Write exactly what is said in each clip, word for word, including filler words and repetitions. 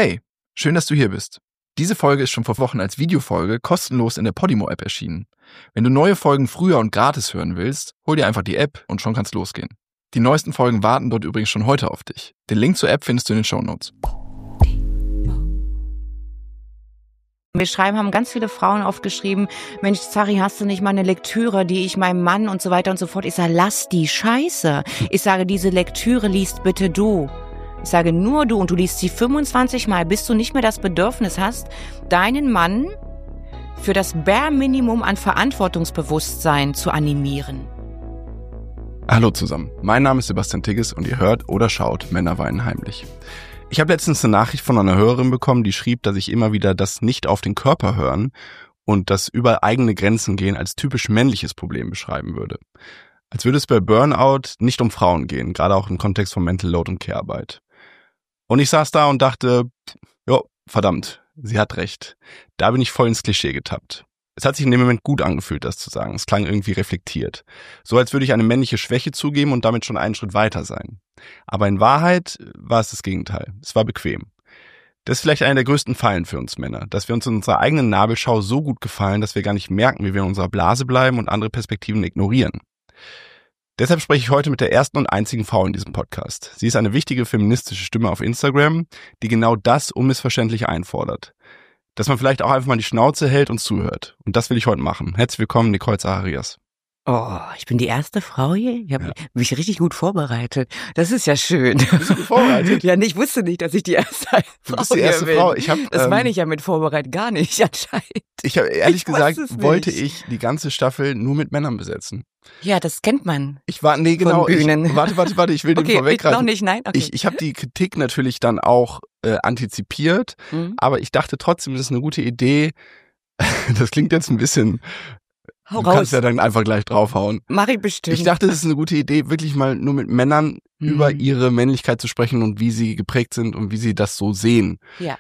Hey, schön, dass du hier bist. Diese Folge ist schon vor Wochen als Videofolge kostenlos in der Podimo-App erschienen. Wenn du neue Folgen früher und gratis hören willst, hol dir einfach die App und schon kann's losgehen. Die neuesten Folgen warten dort übrigens schon heute auf dich. Den Link zur App findest du in den Shownotes. Wir schreiben, haben ganz viele Frauen oft geschrieben, Mensch, Zari, hast du nicht mal eine Lektüre, die ich meinem Mann und so weiter und so fort. Ich sage, lass die Scheiße. Ich sage, diese Lektüre liest bitte du. Ich sage, nur du, und du liest sie fünfundzwanzig Mal, bis du nicht mehr das Bedürfnis hast, deinen Mann für das Bare Minimum an Verantwortungsbewusstsein zu animieren. Hallo zusammen, mein Name ist Sebastian Tigges und ihr hört oder schaut Männer weinen heimlich. Ich habe letztens eine Nachricht von einer Hörerin bekommen, die schrieb, dass ich immer wieder das nicht auf den Körper hören und das über eigene Grenzen gehen als typisch männliches Problem beschreiben würde. Als würde es bei Burnout nicht um Frauen gehen, gerade auch im Kontext von Mental Load und Care-Arbeit. Und ich saß da und dachte, jo, verdammt, sie hat recht. Da bin ich voll ins Klischee getappt. Es hat sich in dem Moment gut angefühlt, das zu sagen. Es klang irgendwie reflektiert. So als würde ich eine männliche Schwäche zugeben und damit schon einen Schritt weiter sein. Aber in Wahrheit war es das Gegenteil. Es war bequem. Das ist vielleicht einer der größten Fallen für uns Männer, dass wir uns in unserer eigenen Nabelschau so gut gefallen, dass wir gar nicht merken, wie wir in unserer Blase bleiben und andere Perspektiven ignorieren. Deshalb spreche ich heute mit der ersten und einzigen Frau in diesem Podcast. Sie ist eine wichtige feministische Stimme auf Instagram, die genau das unmissverständlich einfordert. Dass man vielleicht auch einfach mal die Schnauze hält und zuhört. Und das will ich heute machen. Herzlich willkommen, Nicole Zacharias. Oh, ich bin die erste Frau hier? Ich habe ja. mich richtig gut vorbereitet. Das ist ja schön. Bist du gut vorbereitet? Ja, ich wusste nicht, dass ich die erste Frau Du bist die erste bin. Frau. Ich hab, das ähm, meine ich ja mit vorbereitet gar nicht, anscheinend. Ich habe ehrlich ich gesagt, wollte ich die ganze Staffel nur mit Männern besetzen. Ja, das kennt man. Ich war, nee, genau. Ich, warte, warte, warte, ich will den okay, vorweggreifen. noch nicht, nein? Okay. Ich, ich habe die Kritik natürlich dann auch äh, antizipiert, mhm. aber ich dachte trotzdem, das ist eine gute Idee. Das klingt jetzt ein bisschen... Hau du raus. kannst ja dann einfach gleich draufhauen. Mach ich bestimmt. Ich dachte, es ist eine gute Idee, wirklich mal nur mit Männern mhm. über ihre Männlichkeit zu sprechen und wie sie geprägt sind und wie sie das so sehen. Ja.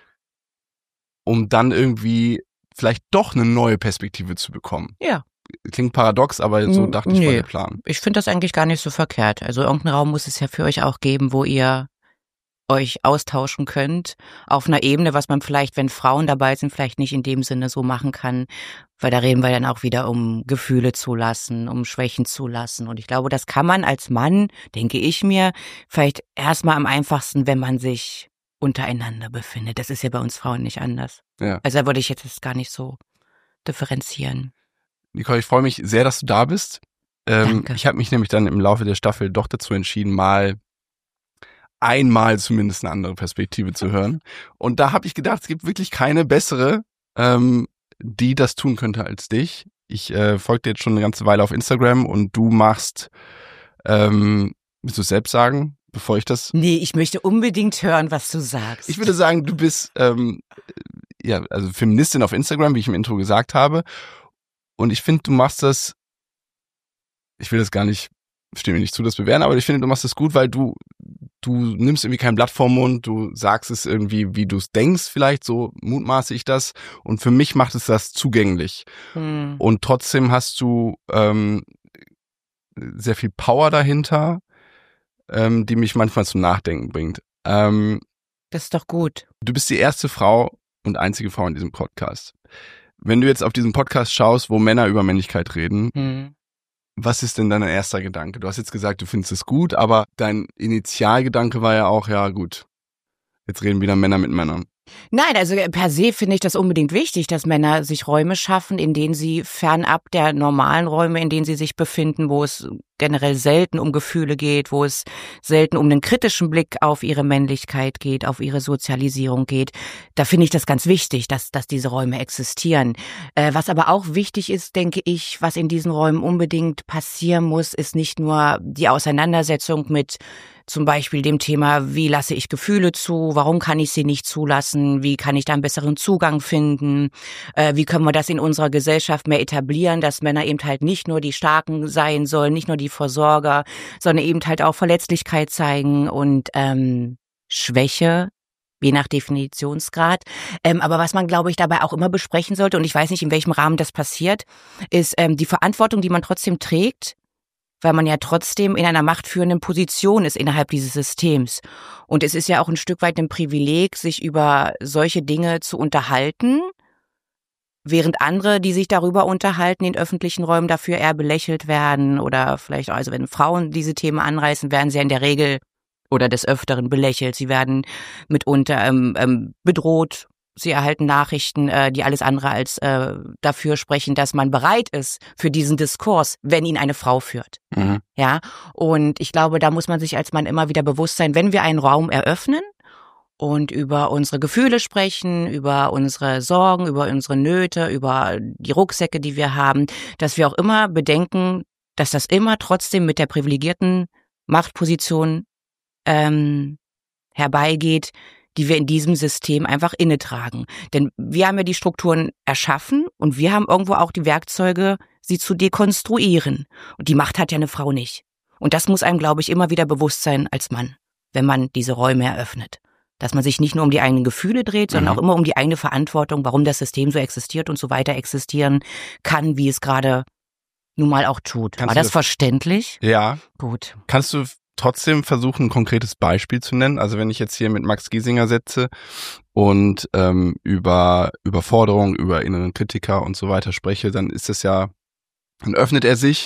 Um dann irgendwie vielleicht doch eine neue Perspektive zu bekommen. Ja. Klingt paradox, aber so dachte ich, nee, war der Plan. Ich finde das eigentlich gar nicht so verkehrt. Also irgendeinen Raum muss es ja für euch auch geben, wo ihr euch austauschen könnt, auf einer Ebene, was man vielleicht, wenn Frauen dabei sind, vielleicht nicht in dem Sinne so machen kann, weil da reden wir dann auch wieder um Gefühle zulassen, um Schwächen zulassen, und ich glaube, das kann man als Mann, denke ich mir, vielleicht erstmal am einfachsten, wenn man sich untereinander befindet. Das ist ja bei uns Frauen nicht anders. Ja. Also da würde ich jetzt gar nicht so differenzieren. Nicole, ich freue mich sehr, dass du da bist. Ähm, Danke. Ich habe mich nämlich dann im Laufe der Staffel doch dazu entschieden, mal einmal zumindest eine andere Perspektive zu hören. Und da habe ich gedacht, es gibt wirklich keine bessere, ähm, die das tun könnte als dich. Ich äh, folge dir jetzt schon eine ganze Weile auf Instagram und du machst, ähm, willst du es selbst sagen, bevor ich das... Nee, ich möchte unbedingt hören, was du sagst. Ich würde sagen, du bist ähm, ja also Feministin auf Instagram, wie ich im Intro gesagt habe. Und ich finde, du machst das, ich will das gar nicht, stimme mir nicht zu, das bewerten, aber ich finde, du machst das gut, weil du du nimmst irgendwie kein Blatt vorm Mund, du sagst es irgendwie, wie du es denkst, vielleicht, so mutmaße ich das. Und für mich macht es das zugänglich. Hm. Und trotzdem hast du ähm, sehr viel Power dahinter, ähm, die mich manchmal zum Nachdenken bringt. Ähm, das ist doch gut. Du bist die erste Frau und einzige Frau in diesem Podcast. Wenn du jetzt auf diesen Podcast schaust, wo Männer über Männlichkeit reden, hm. was ist denn dein erster Gedanke? Du hast jetzt gesagt, du findest es gut, aber dein Initialgedanke war ja auch, ja gut, jetzt reden wieder Männer mit Männern. Nein, also per se finde ich das unbedingt wichtig, dass Männer sich Räume schaffen, in denen sie fernab der normalen Räume, in denen sie sich befinden, wo es generell selten um Gefühle geht, wo es selten um einen kritischen Blick auf ihre Männlichkeit geht, auf ihre Sozialisierung geht. Da finde ich das ganz wichtig, dass, dass diese Räume existieren. Äh, was aber auch wichtig ist, denke ich, was in diesen Räumen unbedingt passieren muss, ist nicht nur die Auseinandersetzung mit zum Beispiel dem Thema, wie lasse ich Gefühle zu, warum kann ich sie nicht zulassen, wie kann ich da einen besseren Zugang finden, äh, wie können wir das in unserer Gesellschaft mehr etablieren, dass Männer eben halt nicht nur die Starken sein sollen, nicht nur die Versorger, sondern eben halt auch Verletzlichkeit zeigen und ähm, Schwäche, je nach Definitionsgrad. Ähm, aber was man, glaube ich, dabei auch immer besprechen sollte, und ich weiß nicht, in welchem Rahmen das passiert, ist ähm, die Verantwortung, die man trotzdem trägt, weil man ja trotzdem in einer machtführenden Position ist innerhalb dieses Systems. Und es ist ja auch ein Stück weit ein Privileg, sich über solche Dinge zu unterhalten, während andere, die sich darüber unterhalten, in öffentlichen Räumen dafür eher belächelt werden oder vielleicht, also wenn Frauen diese Themen anreißen, werden sie ja in der Regel oder des Öfteren belächelt. Sie werden mitunter ähm, ähm, bedroht. Sie erhalten Nachrichten, äh, die alles andere als äh, dafür sprechen, dass man bereit ist für diesen Diskurs, wenn ihn eine Frau führt. Mhm. Ja, und ich glaube, da muss man sich als Mann immer wieder bewusst sein, wenn wir einen Raum eröffnen und über unsere Gefühle sprechen, über unsere Sorgen, über unsere Nöte, über die Rucksäcke, die wir haben, dass wir auch immer bedenken, dass das immer trotzdem mit der privilegierten Machtposition ähm, herbeigeht, die wir in diesem System einfach inne tragen. Denn wir haben ja die Strukturen erschaffen und wir haben irgendwo auch die Werkzeuge, sie zu dekonstruieren. Und die Macht hat ja eine Frau nicht. Und das muss einem, glaube ich, immer wieder bewusst sein als Mann, wenn man diese Räume eröffnet. Dass man sich nicht nur um die eigenen Gefühle dreht, sondern mhm. auch immer um die eigene Verantwortung, warum das System so existiert und so weiter existieren kann, wie es gerade nun mal auch tut. Kannst War das, das verständlich? Ja. Gut. Kannst du trotzdem versuchen, ein konkretes Beispiel zu nennen? Also wenn ich jetzt hier mit Max Giesinger sitze und ähm, über Überforderung, über inneren Kritiker und so weiter spreche, dann ist es ja, dann öffnet er sich.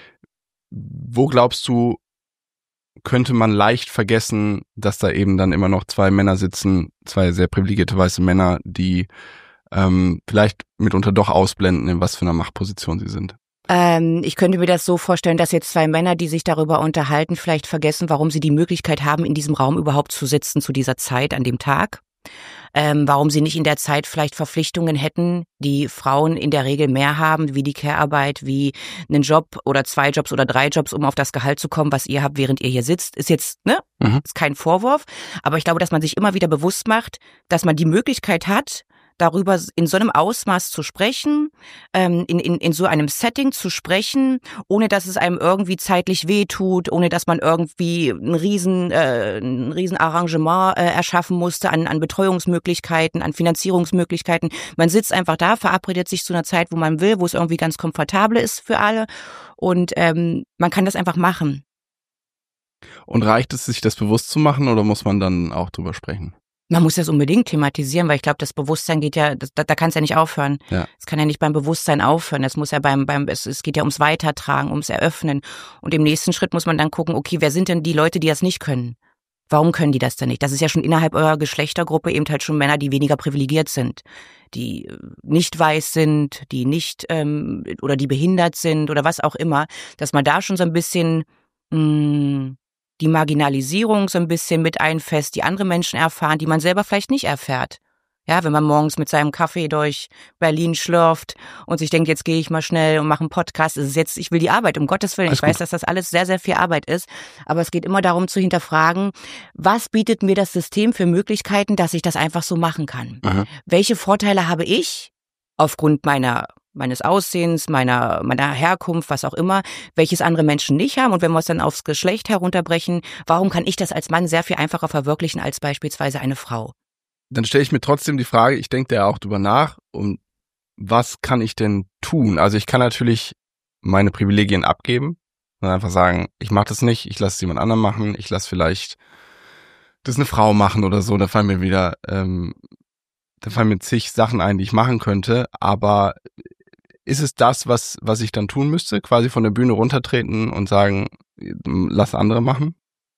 Wo glaubst du, könnte man leicht vergessen, dass da eben dann immer noch zwei Männer sitzen, zwei sehr privilegierte weiße Männer, die ähm, vielleicht mitunter doch ausblenden, in was für einer Machtposition sie sind? Ähm, ich könnte mir das so vorstellen, dass jetzt zwei Männer, die sich darüber unterhalten, vielleicht vergessen, warum sie die Möglichkeit haben, in diesem Raum überhaupt zu sitzen zu dieser Zeit an dem Tag. Ähm, warum sie nicht in der Zeit vielleicht Verpflichtungen hätten, die Frauen in der Regel mehr haben, wie die Care-Arbeit, wie einen Job oder zwei Jobs oder drei Jobs, um auf das Gehalt zu kommen, was ihr habt, während ihr hier sitzt. Ist jetzt, ne? Mhm. Ist kein Vorwurf. Aber ich glaube, dass man sich immer wieder bewusst macht, dass man die Möglichkeit hat, darüber in so einem Ausmaß zu sprechen, ähm, in, in, in so einem Setting zu sprechen, ohne dass es einem irgendwie zeitlich wehtut, ohne dass man irgendwie ein riesen, äh, ein riesen Arrangement äh, erschaffen musste an, an Betreuungsmöglichkeiten, an Finanzierungsmöglichkeiten. Man sitzt einfach da, verabredet sich zu einer Zeit, wo man will, wo es irgendwie ganz komfortabel ist für alle und ähm, man kann das einfach machen. Und reicht es, sich das bewusst zu machen oder muss man dann auch drüber sprechen? Man muss das unbedingt thematisieren, weil ich glaube, das Bewusstsein geht ja, das, da, da kann es ja nicht aufhören. Ja. Es kann ja nicht beim Bewusstsein aufhören. Das muss ja beim, beim, es, es geht ja ums Weitertragen, ums Eröffnen. Und im nächsten Schritt muss man dann gucken, okay, wer sind denn die Leute, die das nicht können? Warum können die das denn nicht? Das ist ja schon innerhalb eurer Geschlechtergruppe eben halt schon Männer, die weniger privilegiert sind, die nicht weiß sind, die nicht ähm, oder die behindert sind oder was auch immer, dass man da schon so ein bisschen mh, die Marginalisierung so ein bisschen mit einfasst, die andere Menschen erfahren, die man selber vielleicht nicht erfährt. Ja, wenn man morgens mit seinem Kaffee durch Berlin schlürft und sich denkt, jetzt gehe ich mal schnell und mache einen Podcast. Es ist jetzt, ich will die Arbeit, um Gottes Willen. Ich weiß, dass das alles sehr, sehr viel Arbeit ist. Aber es geht immer darum zu hinterfragen, was bietet mir das System für Möglichkeiten, dass ich das einfach so machen kann? Aha. Welche Vorteile habe ich aufgrund meiner meines Aussehens, meiner meiner Herkunft, was auch immer, welches andere Menschen nicht haben. Und wenn wir es dann aufs Geschlecht herunterbrechen, warum kann ich das als Mann sehr viel einfacher verwirklichen als beispielsweise eine Frau? Dann stelle ich mir trotzdem die Frage, ich denke da auch drüber nach, um was kann ich denn tun? Also ich kann natürlich meine Privilegien abgeben und einfach sagen, ich mache das nicht, ich lasse es jemand anderem machen, ich lasse vielleicht das eine Frau machen oder so, da fallen mir wieder, ähm, da fallen mir zig Sachen ein, die ich machen könnte, aber ist es das, was was ich dann tun müsste? Quasi von der Bühne runtertreten und sagen, lass andere machen?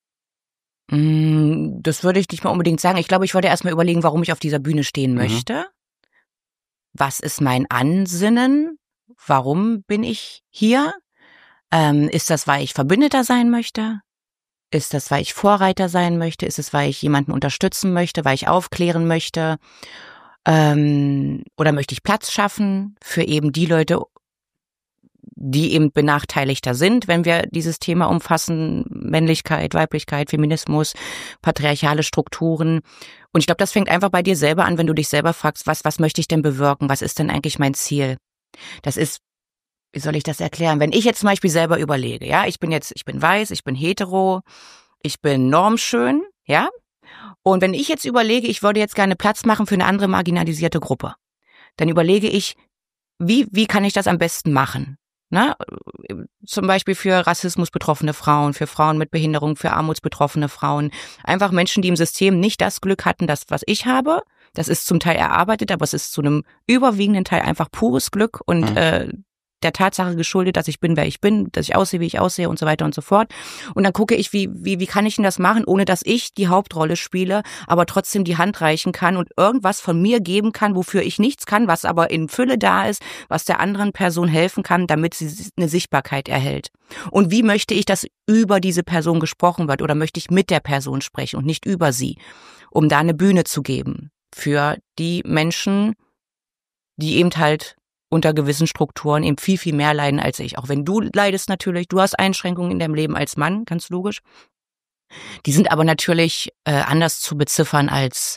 Das würde ich nicht mal unbedingt sagen. Ich glaube, ich wollte erstmal überlegen, warum ich auf dieser Bühne stehen möchte. Mhm. Was ist mein Ansinnen? Warum bin ich hier? Ähm, ist das, weil ich Verbündeter sein möchte? Ist das, weil ich Vorreiter sein möchte? Ist es, weil ich jemanden unterstützen möchte, weil ich aufklären möchte? Ähm, oder möchte ich Platz schaffen für eben die Leute, die eben benachteiligter sind, wenn wir dieses Thema umfassen, Männlichkeit, Weiblichkeit, Feminismus, patriarchale Strukturen. Und ich glaube, das fängt einfach bei dir selber an, wenn du dich selber fragst, was, was möchte ich denn bewirken? Was ist denn eigentlich mein Ziel? Das ist, wie soll ich das erklären? Wenn ich jetzt zum Beispiel selber überlege, ja, ich bin jetzt, ich bin weiß, ich bin hetero, ich bin normschön, ja, und wenn ich jetzt überlege, ich würde jetzt gerne Platz machen für eine andere marginalisierte Gruppe, dann überlege ich, wie, wie kann ich das am besten machen? Ne? Zum Beispiel für Rassismus betroffene Frauen, für Frauen mit Behinderung, für armutsbetroffene Frauen. Einfach Menschen, die im System nicht das Glück hatten, das, was ich habe. Das ist zum Teil erarbeitet, aber es ist zu einem überwiegenden Teil einfach pures Glück und mhm. äh, der Tatsache geschuldet, dass ich bin, wer ich bin, dass ich aussehe, wie ich aussehe und so weiter und so fort. Und dann gucke ich, wie wie wie kann ich denn das machen, ohne dass ich die Hauptrolle spiele, aber trotzdem die Hand reichen kann und irgendwas von mir geben kann, wofür ich nichts kann, was aber in Fülle da ist, was der anderen Person helfen kann, damit sie eine Sichtbarkeit erhält. Und wie möchte ich, dass über diese Person gesprochen wird oder möchte ich mit der Person sprechen und nicht über sie, um da eine Bühne zu geben für die Menschen, die eben halt unter gewissen Strukturen eben viel, viel mehr leiden als ich. Auch wenn du leidest natürlich, du hast Einschränkungen in deinem Leben als Mann, ganz logisch. Die sind aber natürlich äh, anders zu beziffern als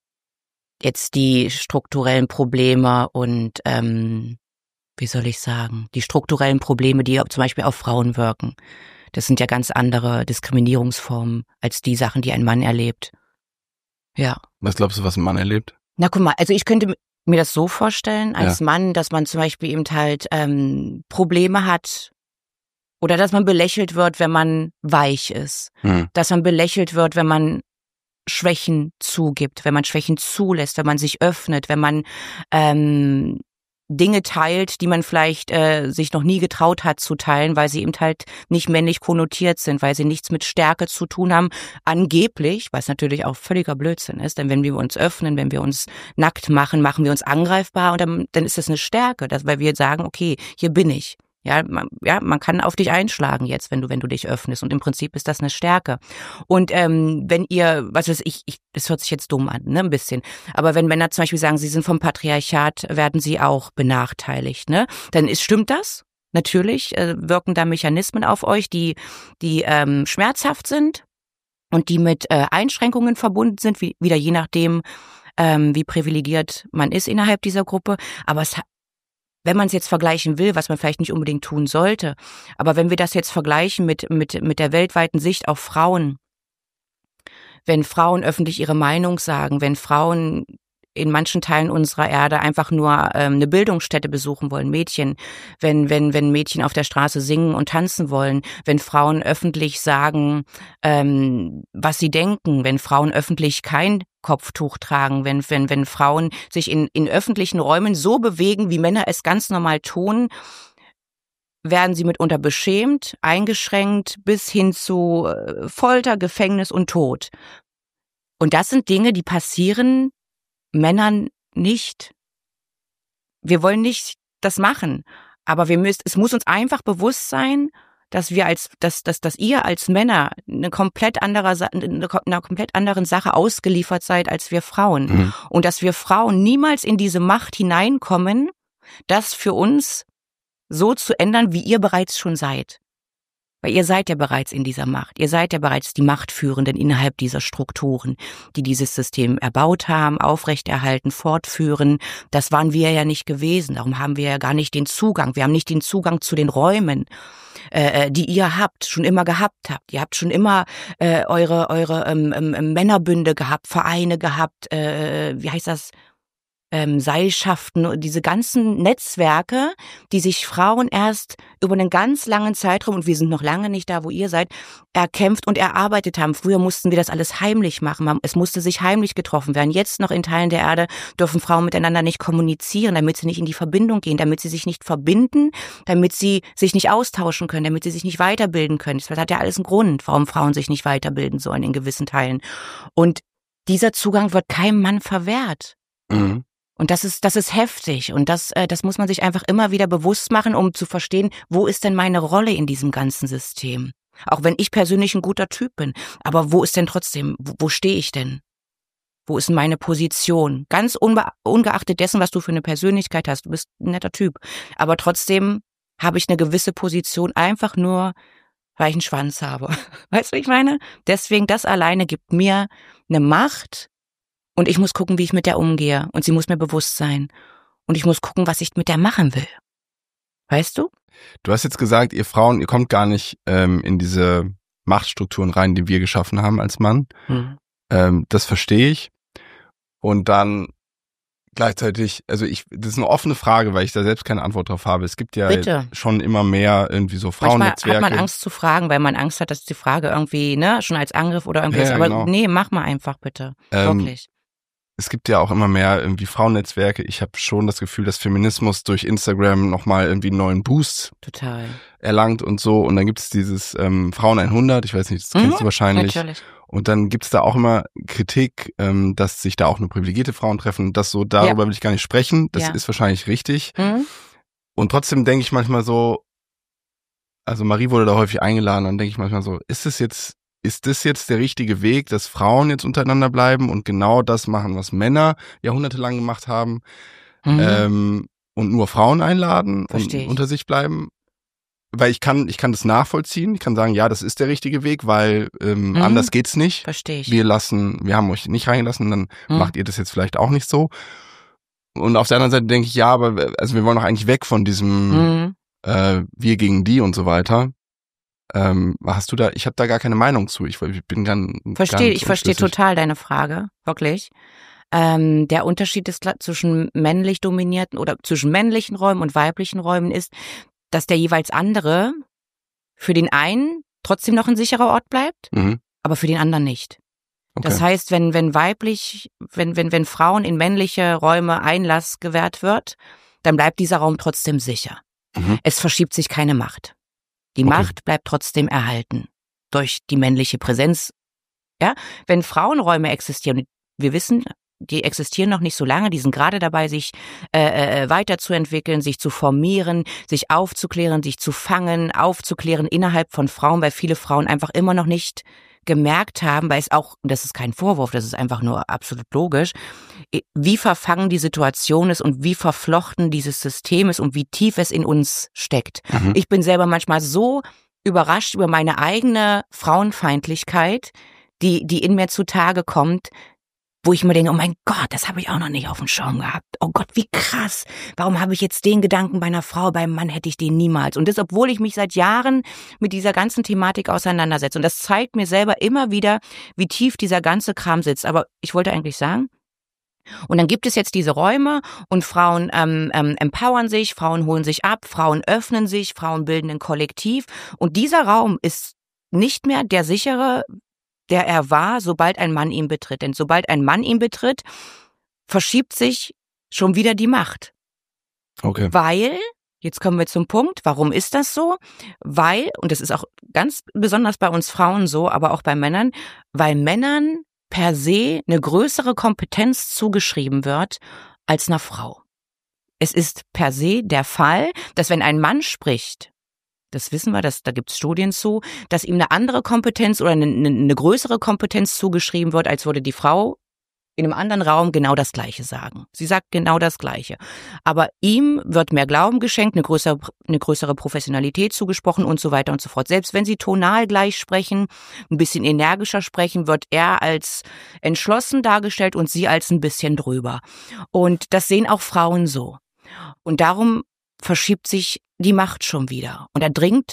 jetzt die strukturellen Probleme und, ähm, wie soll ich sagen, die strukturellen Probleme, die zum Beispiel auf Frauen wirken. Das sind ja ganz andere Diskriminierungsformen als die Sachen, die ein Mann erlebt. Ja. Was glaubst du, was ein Mann erlebt? Na guck mal, also ich könnte mir das so vorstellen, als ja. Mann, dass man zum Beispiel eben halt ähm, Probleme hat oder dass man belächelt wird, wenn man weich ist. Hm. Dass man belächelt wird, wenn man Schwächen zugibt, wenn man Schwächen zulässt, wenn man sich öffnet, wenn man ähm, Dinge teilt, die man vielleicht äh, sich noch nie getraut hat zu teilen, weil sie eben halt nicht männlich konnotiert sind, weil sie nichts mit Stärke zu tun haben, angeblich, was natürlich auch völliger Blödsinn ist, denn wenn wir uns öffnen, wenn wir uns nackt machen, machen wir uns angreifbar und dann, dann ist das eine Stärke, dass, weil wir sagen, okay, hier bin ich. Ja, man, ja, man kann auf dich einschlagen jetzt, wenn du, wenn du dich öffnest. Und im Prinzip ist das eine Stärke. Und ähm, wenn ihr, was weiß ich, ich, das hört sich jetzt dumm an, ne, ein bisschen. Aber wenn Männer zum Beispiel sagen, sie sind vom Patriarchat, werden sie auch benachteiligt, ne? Dann ist, stimmt das? Natürlich äh, wirken da Mechanismen auf euch, die, die ähm, schmerzhaft sind und die mit äh, Einschränkungen verbunden sind, wie, wieder je nachdem, ähm, wie privilegiert man ist innerhalb dieser Gruppe. Aber es wenn man es jetzt vergleichen will, was man vielleicht nicht unbedingt tun sollte, aber wenn wir das jetzt vergleichen mit mit mit der weltweiten Sicht auf Frauen, wenn Frauen öffentlich ihre Meinung sagen, wenn Frauen in manchen Teilen unserer Erde einfach nur ähm, eine Bildungsstätte besuchen wollen, Mädchen, wenn wenn wenn Mädchen auf der Straße singen und tanzen wollen, wenn Frauen öffentlich sagen, ähm, was sie denken, wenn Frauen öffentlich kein Kopftuch tragen, wenn wenn wenn Frauen sich in in öffentlichen Räumen so bewegen, wie Männer es ganz normal tun, werden sie mitunter beschämt, eingeschränkt bis hin zu äh, Folter, Gefängnis und Tod. Und das sind Dinge, die passieren Männern nicht. Wir wollen nicht das machen, aber wir müssen, es muss uns einfach bewusst sein, dass wir als, dass, dass, dass ihr als Männer eine komplett andere, eine, einer komplett anderen Sache ausgeliefert seid als wir Frauen. Mhm. Und dass wir Frauen niemals in diese Macht hineinkommen, das für uns so zu ändern, wie ihr bereits schon seid. Weil ihr seid ja bereits in dieser Macht. Ihr seid ja bereits die Machtführenden innerhalb dieser Strukturen, die dieses System erbaut haben, aufrechterhalten, fortführen. Das waren wir ja nicht gewesen. Darum haben wir ja gar nicht den Zugang. Wir haben nicht den Zugang zu den Räumen, äh, die ihr habt, schon immer gehabt habt. Ihr habt schon immer äh, eure eure ähm, ähm, Männerbünde gehabt, Vereine gehabt, äh, wie heißt das? Ähm, Seilschaften, diese ganzen Netzwerke, die sich Frauen erst über einen ganz langen Zeitraum, und wir sind noch lange nicht da, wo ihr seid, erkämpft und erarbeitet haben. Früher mussten wir das alles heimlich machen. Es musste sich heimlich getroffen werden. Jetzt noch in Teilen der Erde dürfen Frauen miteinander nicht kommunizieren, damit sie nicht in die Verbindung gehen, damit sie sich nicht verbinden, damit sie sich nicht austauschen können, damit sie sich nicht weiterbilden können. Das hat ja alles einen Grund, warum Frauen sich nicht weiterbilden sollen in gewissen Teilen. Und dieser Zugang wird keinem Mann verwehrt. Mhm. Und das ist, das ist heftig. Und das, äh, das muss man sich einfach immer wieder bewusst machen, um zu verstehen, wo ist denn meine Rolle in diesem ganzen System? Auch wenn ich persönlich ein guter Typ bin. Aber wo ist denn trotzdem, wo, wo stehe ich denn? Wo ist denn meine Position? Ganz unbe- ungeachtet dessen, was du für eine Persönlichkeit hast. Du bist ein netter Typ. Aber trotzdem habe ich eine gewisse Position einfach nur, weil ich einen Schwanz habe. Weißt du, wie ich meine? Deswegen, das alleine gibt mir eine Macht. Und ich muss gucken, wie ich mit der umgehe. Und sie muss mir bewusst sein. Und ich muss gucken, was ich mit der machen will. Weißt du? Du hast jetzt gesagt, ihr Frauen, ihr kommt gar nicht ähm, in diese Machtstrukturen rein, die wir geschaffen haben als Mann. Mhm. Ähm, das verstehe ich. Und dann gleichzeitig, also ich, das ist eine offene Frage, weil ich da selbst keine Antwort drauf habe. Es gibt ja Bitte. schon immer mehr irgendwie so Frauennetzwerke. Manchmal hat man Angst zu fragen, weil man Angst hat, dass die Frage irgendwie, ne, schon als Angriff oder irgendwie Ja, ist. ja, Aber genau. nee, mach mal einfach bitte. Ähm, Wirklich. Es gibt ja auch immer mehr irgendwie Frauennetzwerke. Ich habe schon das Gefühl, dass Feminismus durch Instagram nochmal irgendwie einen neuen Boost Total. erlangt und so. Und dann gibt es dieses ähm, Frauen hundert, ich weiß nicht, das kennst Mhm, du wahrscheinlich. Natürlich. Und dann gibt es da auch immer Kritik, ähm, dass sich da auch nur privilegierte Frauen treffen. Das so, darüber Ja. will ich gar nicht sprechen. Das Ja. ist wahrscheinlich richtig. Mhm. Und trotzdem denke ich manchmal so, also Marie wurde da häufig eingeladen, dann denke ich manchmal so, ist es jetzt, ist das jetzt der richtige Weg, dass Frauen jetzt untereinander bleiben und genau das machen, was Männer jahrhundertelang gemacht haben, Mhm. ähm, und nur Frauen einladen und Versteh ich. unter sich bleiben? Weil ich kann, ich kann das nachvollziehen. Ich kann sagen, ja, das ist der richtige Weg, weil ähm, Mhm. anders geht's nicht. Verstehe ich. Wir lassen, wir haben euch nicht reingelassen, dann Mhm. macht ihr das jetzt vielleicht auch nicht so. Und auf der anderen Seite denke ich, ja, aber also wir wollen doch eigentlich weg von diesem Mhm. äh, wir gegen die und so weiter. Ähm, hast du da, ich habe da gar keine Meinung zu. Ich, ich bin ganz Verstehe, ganz ich verstehe unschlüssig. total deine Frage, wirklich. Ähm, der Unterschied ist klar zwischen männlich dominierten oder zwischen männlichen Räumen und weiblichen Räumen ist, dass der jeweils andere für den einen trotzdem noch ein sicherer Ort bleibt, Mhm. aber für den anderen nicht. Okay. Das heißt, wenn wenn weiblich, wenn wenn wenn Frauen in männliche Räume Einlass gewährt wird, dann bleibt dieser Raum trotzdem sicher. Mhm. Es verschiebt sich keine Macht. Die Okay. Macht bleibt trotzdem erhalten durch die männliche Präsenz. Ja, wenn Frauenräume existieren, wir wissen, die existieren noch nicht so lange, die sind gerade dabei, sich äh, äh, weiterzuentwickeln, sich zu formieren, sich aufzuklären, sich zu fangen, aufzuklären innerhalb von Frauen, weil viele Frauen einfach immer noch nicht gemerkt haben, weil es auch, und das ist kein Vorwurf, das ist einfach nur absolut logisch, wie verfangen die Situation ist und wie verflochten dieses System ist und wie tief es in uns steckt. Mhm. Ich bin selber manchmal so überrascht über meine eigene Frauenfeindlichkeit, die die in mir zutage kommt, wo ich mir denke, oh mein Gott, das habe ich auch noch nicht auf dem Schirm gehabt. Oh Gott, wie krass. Warum habe ich jetzt den Gedanken bei einer Frau, beim Mann hätte ich den niemals. Und das, obwohl ich mich seit Jahren mit dieser ganzen Thematik auseinandersetze. Und das zeigt mir selber immer wieder, wie tief dieser ganze Kram sitzt. Aber ich wollte eigentlich sagen, und dann gibt es jetzt diese Räume und Frauen ähm, ähm, empowern sich, Frauen holen sich ab, Frauen öffnen sich, Frauen bilden ein Kollektiv. Und dieser Raum ist nicht mehr der sichere, der er war, sobald ein Mann ihn betritt. Denn sobald ein Mann ihn betritt, verschiebt sich schon wieder die Macht. Okay. Weil, jetzt kommen wir zum Punkt, warum ist das so? Weil, und das ist auch ganz besonders bei uns Frauen so, aber auch bei Männern, weil Männern per se eine größere Kompetenz zugeschrieben wird als einer Frau. Es ist per se der Fall, dass wenn ein Mann spricht, das wissen wir, das, da gibt es Studien zu, dass ihm eine andere Kompetenz oder eine, eine größere Kompetenz zugeschrieben wird, als würde die Frau in einem anderen Raum genau das Gleiche sagen. Sie sagt genau das Gleiche. Aber ihm wird mehr Glauben geschenkt, eine größere, eine größere Professionalität zugesprochen und so weiter und so fort. Selbst wenn sie tonal gleich sprechen, ein bisschen energischer sprechen, wird er als entschlossen dargestellt und sie als ein bisschen drüber. Und das sehen auch Frauen so. Und darum verschiebt sich die Macht schon wieder. Und da dringt,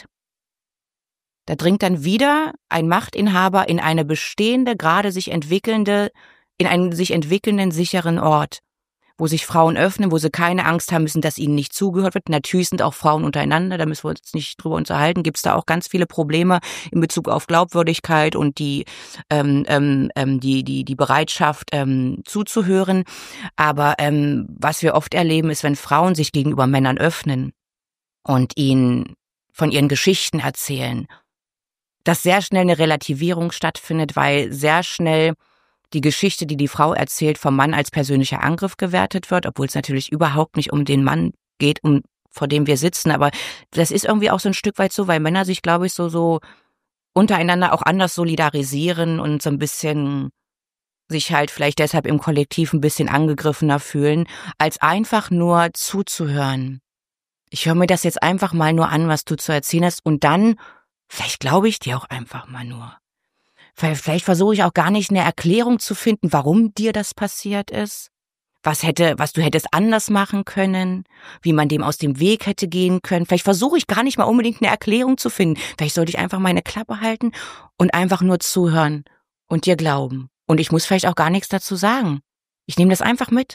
da dringt dann wieder ein Machtinhaber in eine bestehende, gerade sich entwickelnde, in einen sich entwickelnden, sicheren Ort, wo sich Frauen öffnen, wo sie keine Angst haben müssen, dass ihnen nicht zugehört wird. Natürlich sind auch Frauen untereinander, da müssen wir uns nicht drüber unterhalten, gibt es da auch ganz viele Probleme in Bezug auf Glaubwürdigkeit und die ähm, ähm, die die die Bereitschaft ähm, zuzuhören. Aber ähm, was wir oft erleben, ist, wenn Frauen sich gegenüber Männern öffnen und ihnen von ihren Geschichten erzählen, dass sehr schnell eine Relativierung stattfindet, weil sehr schnell die Geschichte, die die Frau erzählt, vom Mann als persönlicher Angriff gewertet wird, obwohl es natürlich überhaupt nicht um den Mann geht, um vor dem wir sitzen. Aber das ist irgendwie auch so ein Stück weit so, weil Männer sich, glaube ich, so so untereinander auch anders solidarisieren und so ein bisschen sich halt vielleicht deshalb im Kollektiv ein bisschen angegriffener fühlen, als einfach nur zuzuhören. Ich höre mir das jetzt einfach mal nur an, was du zu erzählen hast, und dann, vielleicht glaube ich dir auch einfach mal nur. Vielleicht versuche ich auch gar nicht eine Erklärung zu finden, warum dir das passiert ist, was hätte, was du hättest anders machen können, wie man dem aus dem Weg hätte gehen können. Vielleicht versuche ich gar nicht mal unbedingt eine Erklärung zu finden. Vielleicht sollte ich einfach meine Klappe halten und einfach nur zuhören und dir glauben. Und ich muss vielleicht auch gar nichts dazu sagen. Ich nehme das einfach mit.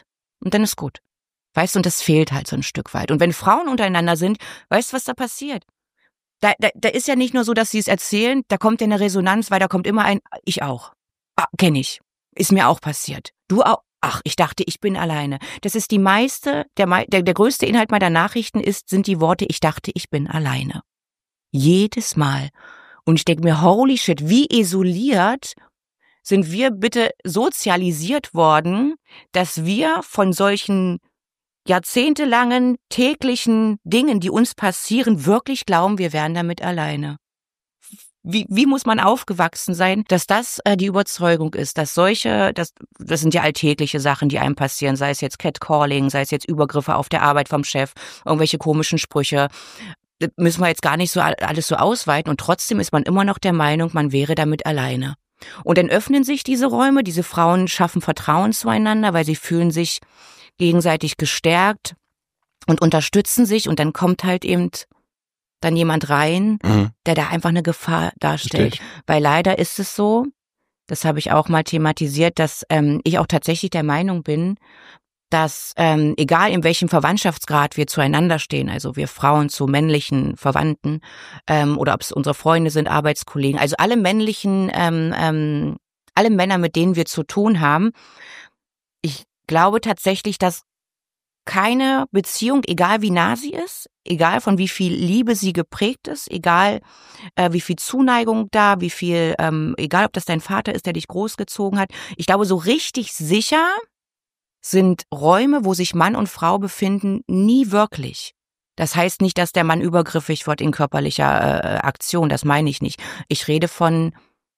und dann ist gut. Weißt du, und das fehlt halt so ein Stück weit. Und wenn Frauen untereinander sind, weißt du, was da passiert? Da, da, da ist ja nicht nur so, dass sie es erzählen, da kommt ja eine Resonanz, weil da kommt immer ein, ich auch. Ah, kenn ich. Ist mir auch passiert. Du auch. Ach, ich dachte, ich bin alleine. Das ist die meiste, der, der, der größte Inhalt meiner Nachrichten ist, sind die Worte, ich dachte, ich bin alleine. Jedes Mal. Und ich denke mir, holy shit, wie isoliert sind wir bitte sozialisiert worden, dass wir von solchen jahrzehntelangen täglichen Dingen, die uns passieren, wirklich glauben, wir wären damit alleine. Wie, wie muss man aufgewachsen sein, dass das äh, die Überzeugung ist, dass solche, das, das sind ja alltägliche Sachen, die einem passieren, sei es jetzt Catcalling, sei es jetzt Übergriffe auf der Arbeit vom Chef, irgendwelche komischen Sprüche. Das müssen wir jetzt gar nicht so alles so ausweiten und trotzdem ist man immer noch der Meinung, man wäre damit alleine. Und dann öffnen sich diese Räume, diese Frauen schaffen Vertrauen zueinander, weil sie fühlen sich gegenseitig gestärkt und unterstützen sich und dann kommt halt eben dann jemand rein, mhm. der da einfach eine Gefahr darstellt. Richtig. Weil leider ist es so, das habe ich auch mal thematisiert, dass ähm, ich auch tatsächlich der Meinung bin, dass ähm, egal in welchem Verwandtschaftsgrad wir zueinander stehen, also wir Frauen zu männlichen Verwandten ähm, oder ob es unsere Freunde sind, Arbeitskollegen, also alle männlichen, ähm, ähm, alle Männer, mit denen wir zu tun haben, ich glaube tatsächlich, dass keine Beziehung, egal wie nah sie ist, egal von wie viel Liebe sie geprägt ist, egal äh, wie viel Zuneigung da, wie viel, ähm, egal ob das dein Vater ist, der dich großgezogen hat, ich glaube, so richtig sicher sind Räume, wo sich Mann und Frau befinden, nie wirklich. Das heißt nicht, dass der Mann übergriffig wird in körperlicher äh, Aktion, das meine ich nicht. Ich rede von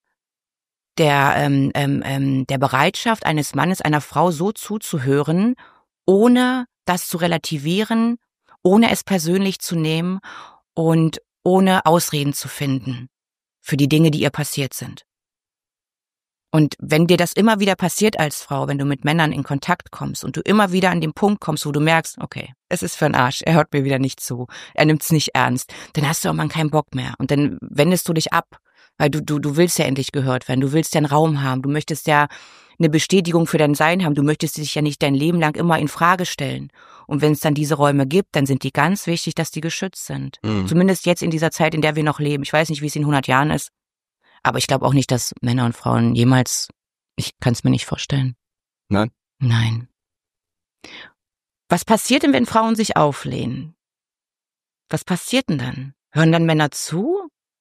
der, ähm, ähm, der Bereitschaft eines Mannes, einer Frau so zuzuhören, ohne das zu relativieren, ohne es persönlich zu nehmen und ohne Ausreden zu finden für die Dinge, die ihr passiert sind. Und wenn dir das immer wieder passiert als Frau, wenn du mit Männern in Kontakt kommst und du immer wieder an den Punkt kommst, wo du merkst, okay, es ist für den Arsch, er hört mir wieder nicht zu, er nimmt's nicht ernst, dann hast du irgendwann keinen Bock mehr und dann wendest du dich ab, weil du du du willst ja endlich gehört werden, du willst ja einen Raum haben, du möchtest ja eine Bestätigung für dein Sein haben, du möchtest dich ja nicht dein Leben lang immer in Frage stellen. Und wenn es dann diese Räume gibt, dann sind die ganz wichtig, dass die geschützt sind. Mhm. Zumindest jetzt in dieser Zeit, in der wir noch leben. Ich weiß nicht, wie es in hundert Jahren ist, aber ich glaube auch nicht, dass Männer und Frauen jemals, ich kann es mir nicht vorstellen. Nein? Nein. Was passiert denn, wenn Frauen sich auflehnen? Was passiert denn dann? Hören dann Männer zu?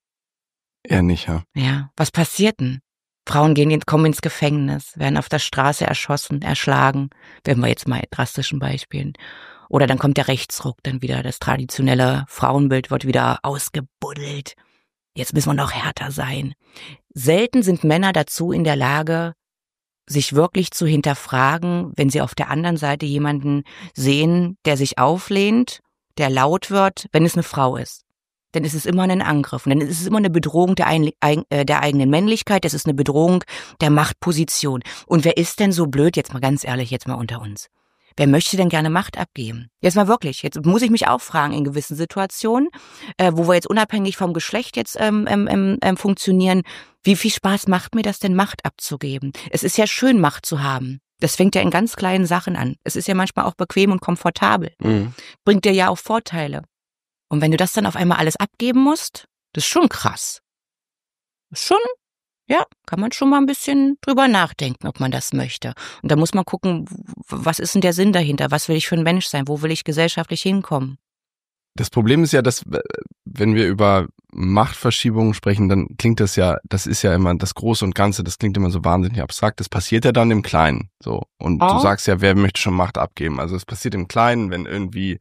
Eher nicht, ja. Ja, was passiert denn? Frauen gehen, kommen ins Gefängnis, werden auf der Straße erschossen, erschlagen, wenn wir jetzt mal drastischen Beispielen. Oder dann kommt der Rechtsruck, dann wieder das traditionelle Frauenbild wird wieder ausgebuddelt. Jetzt müssen wir noch härter sein. Selten sind Männer dazu in der Lage, sich wirklich zu hinterfragen, wenn sie auf der anderen Seite jemanden sehen, der sich auflehnt, der laut wird, wenn es eine Frau ist. Dann ist es immer ein Angriff. Und dann ist es immer eine Bedrohung der, ein, äh, der eigenen Männlichkeit. Es ist eine Bedrohung der Machtposition. Und wer ist denn so blöd, jetzt mal ganz ehrlich, jetzt mal unter uns? Wer möchte denn gerne Macht abgeben? Jetzt mal wirklich, jetzt muss ich mich auch fragen in gewissen Situationen, äh, wo wir jetzt unabhängig vom Geschlecht jetzt ähm, ähm, ähm, funktionieren, wie viel Spaß macht mir das denn, Macht abzugeben? Es ist ja schön, Macht zu haben. Das fängt ja in ganz kleinen Sachen an. Es ist ja manchmal auch bequem und komfortabel. Mhm. Bringt dir ja auch Vorteile. Und wenn du das dann auf einmal alles abgeben musst, das ist schon krass. Das ist schon, ja, kann man schon mal ein bisschen drüber nachdenken, ob man das möchte. Und da muss man gucken, was ist denn der Sinn dahinter? Was will ich für ein Mensch sein? Wo will ich gesellschaftlich hinkommen? Das Problem ist ja, dass, wenn wir über Machtverschiebungen sprechen, dann klingt das ja, das ist ja immer das Große und Ganze, das klingt immer so wahnsinnig abstrakt. Das passiert ja dann im Kleinen, so. Und oh. Du sagst ja, wer möchte schon Macht abgeben? Also es passiert im Kleinen, wenn irgendwie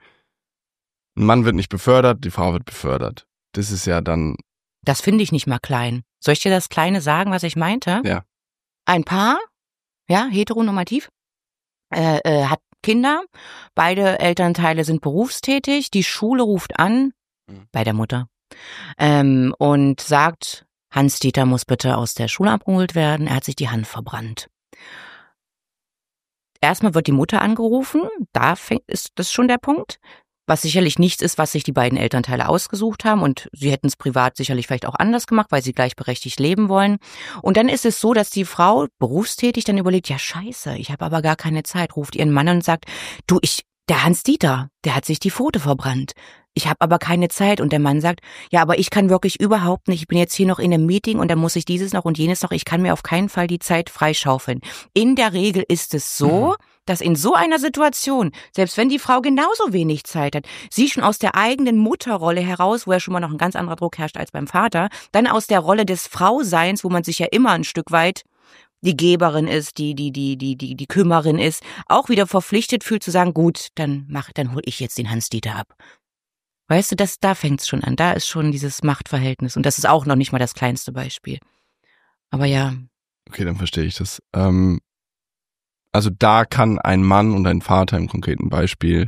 ein Mann wird nicht befördert, die Frau wird befördert. Das ist ja dann... Das finde ich nicht mal klein. Soll ich dir das Kleine sagen, was ich meinte? Ja. Ein Paar, ja, heteronormativ, äh, äh, hat Kinder, beide Elternteile sind berufstätig, die Schule ruft an, mhm. bei der Mutter, ähm, und sagt, Hans-Dieter muss bitte aus der Schule abgeholt werden, er hat sich die Hand verbrannt. Erstmal wird die Mutter angerufen, da fängt, ist das schon der Punkt. was sicherlich nichts ist, was sich die beiden Elternteile ausgesucht haben und sie hätten es privat sicherlich vielleicht auch anders gemacht, weil sie gleichberechtigt leben wollen. Und dann ist es so, dass die Frau berufstätig dann überlegt, ja scheiße, ich habe aber gar keine Zeit, ruft ihren Mann und sagt, du, ich, der Hans-Dieter, der hat sich die Pfote verbrannt. Ich habe aber keine Zeit. Und der Mann sagt, ja, aber ich kann wirklich überhaupt nicht, ich bin jetzt hier noch in einem Meeting und dann muss ich dieses noch und jenes noch, ich kann mir auf keinen Fall die Zeit freischaufeln. In der Regel ist es so, mhm. dass in so einer Situation, selbst wenn die Frau genauso wenig Zeit hat, sie schon aus der eigenen Mutterrolle heraus, wo ja schon mal noch ein ganz anderer Druck herrscht als beim Vater, dann aus der Rolle des Frauseins, wo man sich ja immer ein Stück weit die Geberin ist, die die die die die die Kümmerin ist, auch wieder verpflichtet fühlt zu sagen, gut, dann mach, dann hol ich jetzt den Hans-Dieter ab. Weißt du, das, da fängt's schon an. Da ist schon dieses Machtverhältnis. Und das ist auch noch nicht mal das kleinste Beispiel. Aber ja. Okay, dann verstehe ich das. Ähm, also da kann ein Mann und ein Vater im konkreten Beispiel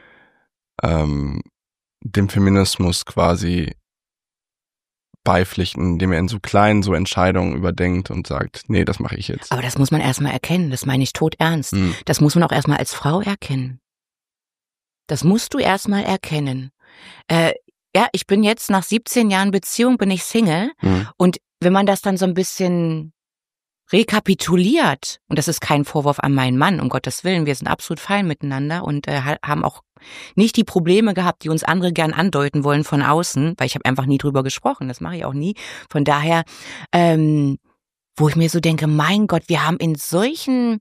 ähm, dem Feminismus quasi beipflichten, indem er in so kleinen so Entscheidungen überdenkt und sagt, nee, das mache ich jetzt. Aber das muss man erstmal erkennen. Das meine ich todernst. Hm. Das muss man auch erstmal als Frau erkennen. Das musst du erstmal erkennen. Äh, ja, ich bin jetzt nach siebzehn Jahren Beziehung, bin ich Single. Mhm. Und wenn man das dann so ein bisschen rekapituliert, und das ist kein Vorwurf an meinen Mann, um Gottes Willen, wir sind absolut fein miteinander und äh, haben auch nicht die Probleme gehabt, die uns andere gern andeuten wollen von außen, weil ich habe einfach nie drüber gesprochen, das mache ich auch nie. Von daher, ähm, wo ich mir so denke, mein Gott, wir haben in solchen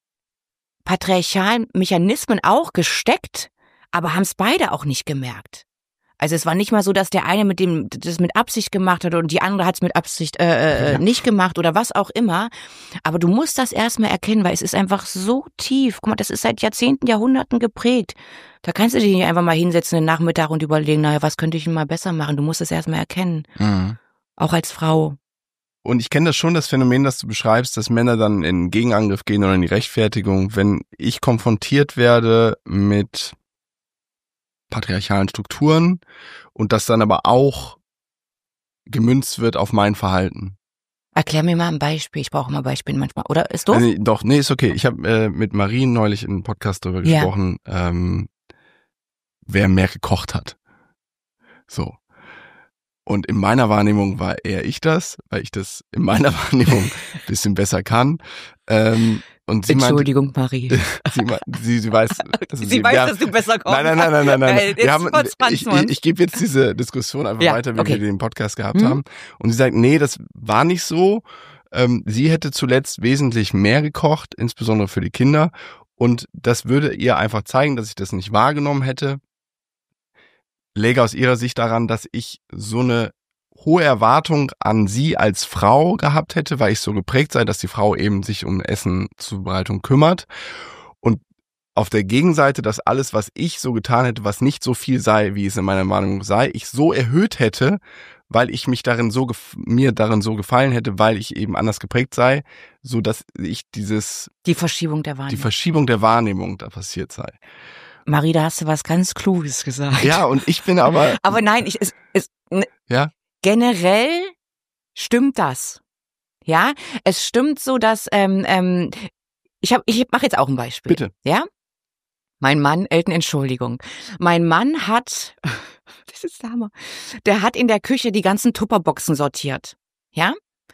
patriarchalen Mechanismen auch gesteckt, aber haben es beide auch nicht gemerkt. Also es war nicht mal so, dass der eine mit dem das mit Absicht gemacht hat und die andere hat es mit Absicht äh, ja. nicht gemacht oder was auch immer. Aber du musst das erstmal erkennen, weil es ist einfach so tief. Guck mal, das ist seit Jahrzehnten, Jahrhunderten geprägt. Da kannst du dich nicht einfach mal hinsetzen den Nachmittag und überlegen, naja, was könnte ich denn mal besser machen? Du musst es erstmal erkennen. Mhm. Auch als Frau. Und ich kenne das schon, das Phänomen, das du beschreibst, dass Männer dann in Gegenangriff gehen oder in die Rechtfertigung, wenn ich konfrontiert werde mit patriarchalen Strukturen und das dann aber auch gemünzt wird auf mein Verhalten. Erklär mir mal ein Beispiel. Ich brauche immer Beispiele manchmal. Oder ist doof? Also, doch, nee, ist okay. Ich habe äh, mit Marien neulich in einem Podcast darüber ja. gesprochen, ähm, wer mehr gekocht hat. So. Und in meiner Wahrnehmung war eher ich das, weil ich das in meiner Wahrnehmung ein bisschen besser kann. Ähm, Und sie Entschuldigung, meint, Marie. Sie, sie, sie weiß, dass sie, sie weiß, haben, dass du besser kochst. Nein, nein, nein, nein, nein. nein. Wir haben, ich ich, ich gebe jetzt diese Diskussion einfach ja, weiter, wie okay. wir den Podcast gehabt hm. haben. Und sie sagt, nee, das war nicht so. Ähm, sie hätte zuletzt wesentlich mehr gekocht, insbesondere für die Kinder. Und das würde ihr einfach zeigen, dass ich das nicht wahrgenommen hätte. Läge aus ihrer Sicht daran, dass ich so eine hohe Erwartung an sie als Frau gehabt hätte, weil ich so geprägt sei, dass die Frau eben sich um Essenzubereitung kümmert. Und auf der Gegenseite, dass alles, was ich so getan hätte, was nicht so viel sei, wie es in meiner Meinung sei, ich so erhöht hätte, weil ich mich darin so, mir darin so gefallen hätte, weil ich eben anders geprägt sei, so dass ich dieses... Die Verschiebung der Wahrnehmung. Die Verschiebung der Wahrnehmung da passiert sei. Marie, da hast du was ganz Kluges gesagt. Ja, und ich bin aber... aber nein, ich... Es, es, ne, ja? Generell stimmt das. Ja, es stimmt so, dass ähm, ähm, ich habe, ich mache jetzt auch ein Beispiel. Bitte. Ja, mein Mann, Eltern, Entschuldigung. Mein Mann hat, das ist der Hammer, der hat in der Küche die ganzen Tupperboxen sortiert. Ja,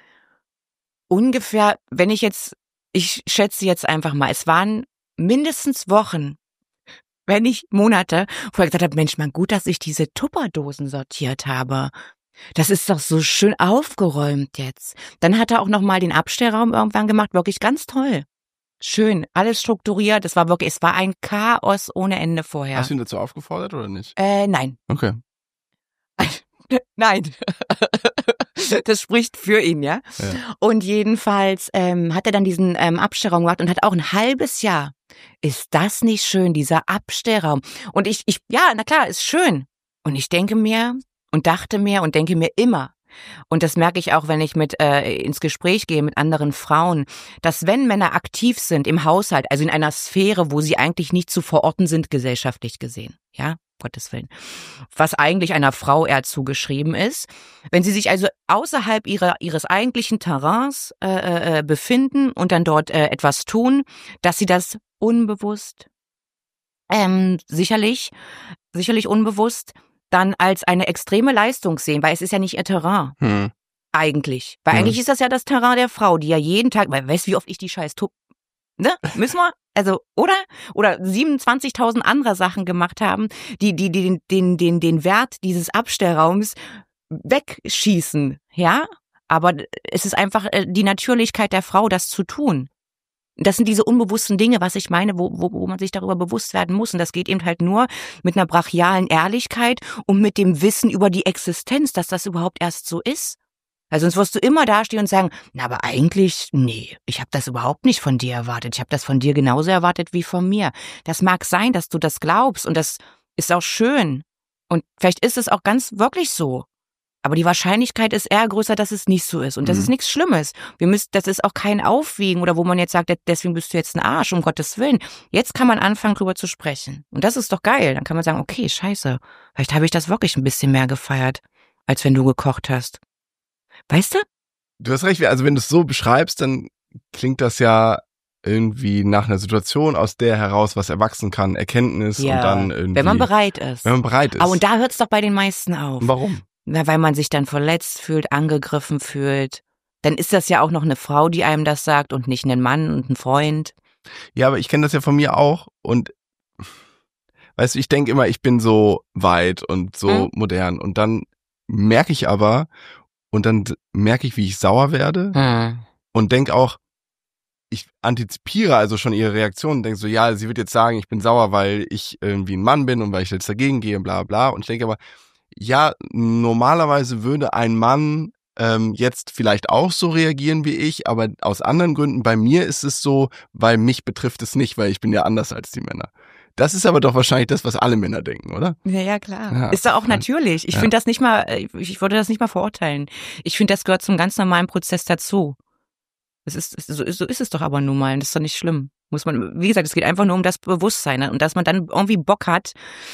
ungefähr, wenn ich jetzt, ich schätze jetzt einfach mal, es waren mindestens Wochen, wenn nicht Monate, wo er gesagt hat, Mensch, man, gut, dass ich diese Tupperdosen sortiert habe. Das ist doch so schön aufgeräumt jetzt. Dann hat er auch noch mal den Abstellraum irgendwann gemacht, wirklich ganz toll. Schön, alles strukturiert. Das war wirklich, es war ein Chaos ohne Ende vorher. Hast du ihn dazu aufgefordert oder nicht? Äh, nein. Okay. Nein. Das spricht für ihn, ja. ja. Und jedenfalls ähm, hat er dann diesen ähm, Abstellraum gemacht und hat auch ein halbes Jahr. Ist das nicht schön, dieser Abstellraum? Und ich, ich, ja, na klar, ist schön. Und ich denke mir und dachte mir und denke mir immer, und das merke ich auch, wenn ich mit äh, ins Gespräch gehe mit anderen Frauen, dass wenn Männer aktiv sind im Haushalt, also in einer Sphäre, wo sie eigentlich nicht zu verorten sind, gesellschaftlich gesehen, ja, Gottes Willen, was eigentlich einer Frau eher zugeschrieben ist, wenn sie sich also außerhalb ihrer ihres eigentlichen Terrains äh, äh, befinden und dann dort äh, etwas tun, dass sie das unbewusst ähm, sicherlich, sicherlich unbewusst, dann als eine extreme Leistung sehen, weil es ist ja nicht ihr Terrain. Hm. Eigentlich. Weil Hm. eigentlich ist das ja das Terrain der Frau, die ja jeden Tag, weil weißt du, wie oft ich die scheiß Tup, ne? Müssen wir? Also, oder? Oder siebenundzwanzigtausend andere Sachen gemacht haben, die, die, die den, den, den, den Wert dieses Abstellraums wegschießen, ja? Aber es ist einfach die Natürlichkeit der Frau, das zu tun. Das sind diese unbewussten Dinge, was ich meine, wo, wo, wo man sich darüber bewusst werden muss. Und das geht eben halt nur mit einer brachialen Ehrlichkeit und mit dem Wissen über die Existenz, dass das überhaupt erst so ist. Also sonst wirst du immer dastehen und sagen, na, aber eigentlich, nee, ich habe das überhaupt nicht von dir erwartet. Ich habe das von dir genauso erwartet wie von mir. Das mag sein, dass du das glaubst und das ist auch schön. Und vielleicht ist es auch ganz wirklich so. Aber die Wahrscheinlichkeit ist eher größer, dass es nicht so ist. Und das Mhm. ist nichts Schlimmes. Wir müssen, das ist auch kein Aufwiegen oder wo man jetzt sagt, deswegen bist du jetzt ein Arsch, um Gottes Willen. Jetzt kann man anfangen, drüber zu sprechen. Und das ist doch geil. Dann kann man sagen, okay, scheiße, vielleicht habe ich das wirklich ein bisschen mehr gefeiert, als wenn du gekocht hast. Weißt du? Du hast recht, also wenn du es so beschreibst, dann klingt das ja irgendwie nach einer Situation, aus der heraus was erwachsen kann, Erkenntnis Ja, und dann irgendwie... wenn man bereit ist. Wenn man bereit ist. Aber und da hört es doch bei den meisten auf. Warum? Na, weil man sich dann verletzt fühlt, angegriffen fühlt. Dann ist das ja auch noch eine Frau, die einem das sagt und nicht ein Mann und ein Freund. Ja, aber ich kenne das ja von mir auch und weißt du, ich denke immer, ich bin so weit und so Hm? modern und dann merke ich aber und dann merke ich, wie ich sauer werde Hm. und denke auch, ich antizipiere also schon ihre Reaktion und denke so, ja, sie wird jetzt sagen, ich bin sauer, weil ich irgendwie ein Mann bin und weil ich jetzt dagegen gehe und bla bla. Und ich denke aber, ja, normalerweise würde ein Mann ähm, jetzt vielleicht auch so reagieren wie ich, aber aus anderen Gründen. Bei mir ist es so, weil mich betrifft es nicht, weil ich bin ja anders als die Männer. Das ist aber doch wahrscheinlich das, was alle Männer denken, oder? Ja, ja, klar. Ja. Ist doch auch natürlich. Ich Ja. finde das nicht mal, ich, ich würde das nicht mal verurteilen. Ich finde, das gehört zum ganz normalen Prozess dazu. Das ist, so, so ist es doch aber nun mal. Das ist doch nicht schlimm. Muss man, wie gesagt, es geht einfach nur um das Bewusstsein, ne? Und dass man dann irgendwie Bock hat.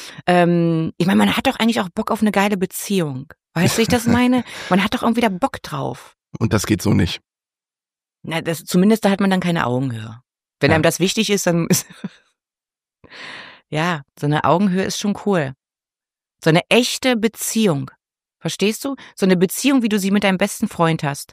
Ähm, ich meine, man hat doch eigentlich auch Bock auf eine geile Beziehung. Weißt du, wie ich das meine? Man hat doch irgendwie da Bock drauf. Und das geht so nicht. Na, das, zumindest da hat man dann keine Augenhöhe. Wenn Ja. einem das wichtig ist, dann ist ja, so eine Augenhöhe ist schon cool. So eine echte Beziehung. Verstehst du? So eine Beziehung, wie du sie mit deinem besten Freund hast.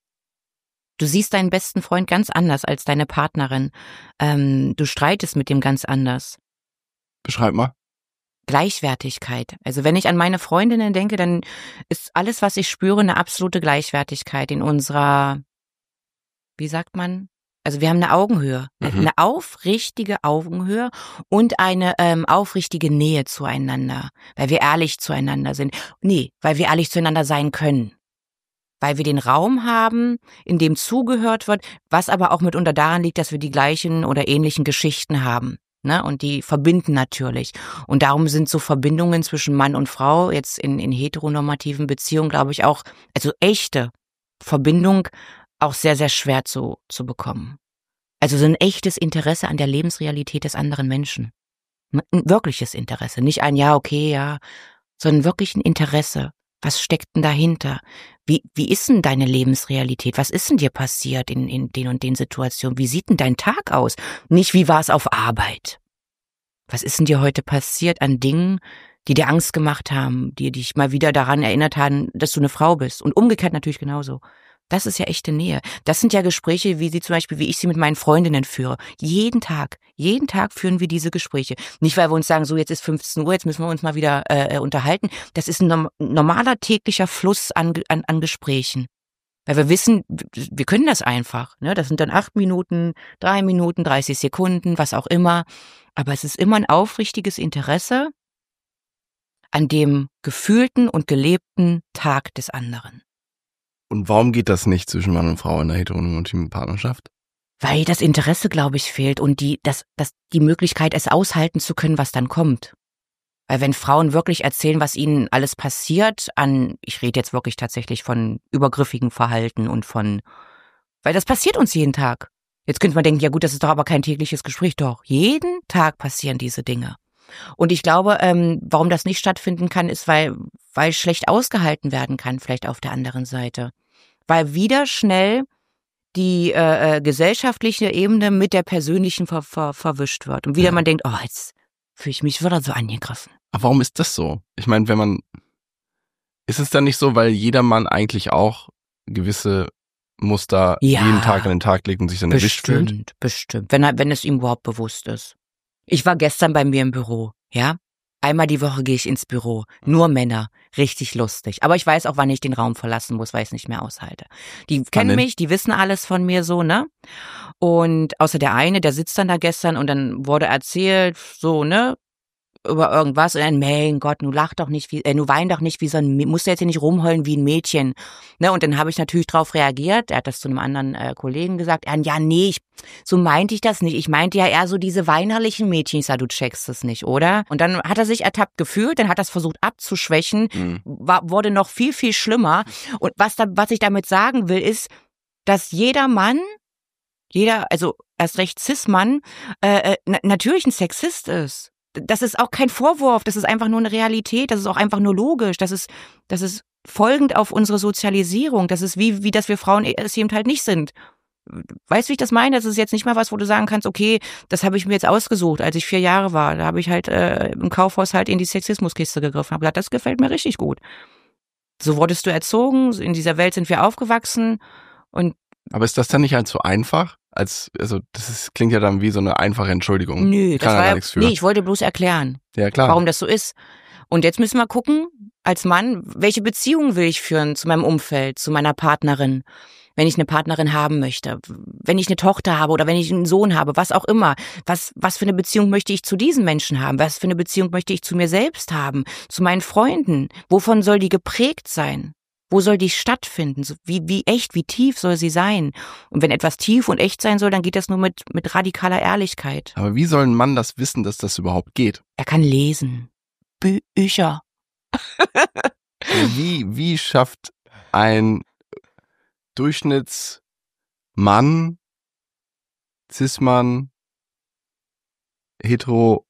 Du siehst deinen besten Freund ganz anders als deine Partnerin. Ähm, du streitest mit dem ganz anders. Beschreib mal. Gleichwertigkeit. Also wenn ich an meine Freundinnen denke, dann ist alles, was ich spüre, eine absolute Gleichwertigkeit in unserer, wie sagt man? Also wir haben eine Augenhöhe, Mhm. eine aufrichtige Augenhöhe und eine ähm, aufrichtige Nähe zueinander, weil wir ehrlich zueinander sind. Nee, weil wir ehrlich zueinander sein können. Weil wir den Raum haben, in dem zugehört wird, was aber auch mitunter daran liegt, dass wir die gleichen oder ähnlichen Geschichten haben. Ne? Und die verbinden natürlich. Und darum sind so Verbindungen zwischen Mann und Frau jetzt in, in heteronormativen Beziehungen, glaube ich, auch, also echte Verbindung, auch sehr, sehr schwer zu, zu bekommen. Also so ein echtes Interesse an der Lebensrealität des anderen Menschen. Ein wirkliches Interesse. Nicht ein Ja, okay, ja, sondern wirklich ein Interesse. Was steckt denn dahinter? Wie, wie ist denn deine Lebensrealität? Was ist denn dir passiert in, in den und den Situationen? Wie sieht denn dein Tag aus? Nicht, wie war es auf Arbeit? Was ist denn dir heute passiert an Dingen, die dir Angst gemacht haben, die dich mal wieder daran erinnert haben, dass du eine Frau bist? Und umgekehrt natürlich genauso. Das ist ja echte Nähe. Das sind ja Gespräche, wie sie zum Beispiel, wie ich sie mit meinen Freundinnen führe. Jeden Tag, jeden Tag führen wir diese Gespräche. Nicht, weil wir uns sagen, so jetzt ist fünfzehn Uhr, jetzt müssen wir uns mal wieder äh, unterhalten. Das ist ein norm- normaler täglicher Fluss an, an, an Gesprächen. Weil wir wissen, wir können das einfach. Ne? Das sind dann acht Minuten, drei Minuten, dreißig Sekunden, was auch immer. Aber es ist immer ein aufrichtiges Interesse an dem gefühlten und gelebten Tag des anderen. Und warum geht das nicht zwischen Mann und Frau in einer heteronormativen Partnerschaft? Weil das Interesse, glaube ich, fehlt und die, das, das, die Möglichkeit, es aushalten zu können, was dann kommt. Weil wenn Frauen wirklich erzählen, was ihnen alles passiert an, ich rede jetzt wirklich tatsächlich von übergriffigem Verhalten und von, weil das passiert uns jeden Tag. Jetzt könnte man denken, ja gut, das ist doch aber kein tägliches Gespräch. Doch, jeden Tag passieren diese Dinge. Und ich glaube, ähm, warum das nicht stattfinden kann, ist, weil, weil schlecht ausgehalten werden kann, vielleicht auf der anderen Seite. Weil wieder schnell die äh, gesellschaftliche Ebene mit der persönlichen ver- ver- verwischt wird. Und wieder man denkt, oh, jetzt Fühle ich mich wieder so angegriffen. Aber warum ist das so? Ich meine, wenn man, ist es dann nicht so, weil jeder Mann eigentlich auch gewisse Muster Ja, jeden Tag an den Tag legt und sich dann erwischt fühlt? Bestimmt, bestimmt. Wenn, er- wenn es ihm überhaupt bewusst ist. Ich war gestern bei mir im Büro, ja? Einmal die Woche gehe ich ins Büro. Nur Männer. Richtig lustig. Aber ich weiß auch, wann ich den Raum verlassen muss, weil ich es nicht mehr aushalte. Die kennen denn? mich, die wissen alles von mir so, ne? Und außer der eine, der sitzt dann da gestern und dann wurde erzählt, so, ne? Über irgendwas und dann, mein Gott, nu lach doch nicht wie, äh, nu wein doch nicht wie so ein, musst du jetzt hier nicht rumheulen wie ein Mädchen. Ne, und dann habe ich natürlich drauf reagiert, er hat das zu einem anderen äh, Kollegen gesagt, er, ja, nee, ich, so meinte ich das nicht, ich meinte ja eher so diese weinerlichen Mädchen, ich sag, du checkst es nicht, oder? Und dann hat er sich ertappt gefühlt, dann hat er es versucht abzuschwächen, Mhm. war, wurde noch viel, viel schlimmer und was da, was ich damit sagen will, ist, dass jeder Mann, jeder, also erst recht Cis-Mann, äh, äh, natürlich ein Sexist ist. Das ist auch kein Vorwurf, das ist einfach nur eine Realität, das ist auch einfach nur logisch, das ist, das ist folgend auf unsere Sozialisierung, das ist wie, wie dass wir Frauen es eben halt nicht sind. Weißt du, wie ich das meine? Das ist jetzt nicht mal was, wo du sagen kannst, okay, das habe ich mir jetzt ausgesucht, als ich vier Jahre war. Da habe ich halt äh, im Kaufhaus halt in die Sexismuskiste gegriffen, habe gesagt, das gefällt mir richtig gut. So wurdest du erzogen, in dieser Welt sind wir aufgewachsen und Aber ist das dann nicht halt so einfach? Als, also das ist, klingt ja dann wie so eine einfache Entschuldigung. nö, Ich das kann da war gar ja, nichts für. nee, ich wollte bloß erklären, Ja, klar. warum das so ist. Und jetzt müssen wir gucken, als Mann, welche Beziehung will ich führen zu meinem Umfeld, zu meiner Partnerin, wenn ich eine Partnerin haben möchte, wenn ich eine Tochter habe oder wenn ich einen Sohn habe, was auch immer. Was, was für eine Beziehung möchte ich zu diesen Menschen haben? Was für eine Beziehung möchte ich zu mir selbst haben? Zu meinen Freunden? Wovon soll die geprägt sein? Wo soll die stattfinden? Wie, wie echt, wie tief soll sie sein? Und wenn etwas tief und echt sein soll, dann geht das nur mit, mit radikaler Ehrlichkeit. Aber wie soll ein Mann das wissen, dass das überhaupt geht? Er kann lesen. Bücher. Wie, wie schafft ein Durchschnittsmann, Cis-Mann, hetero,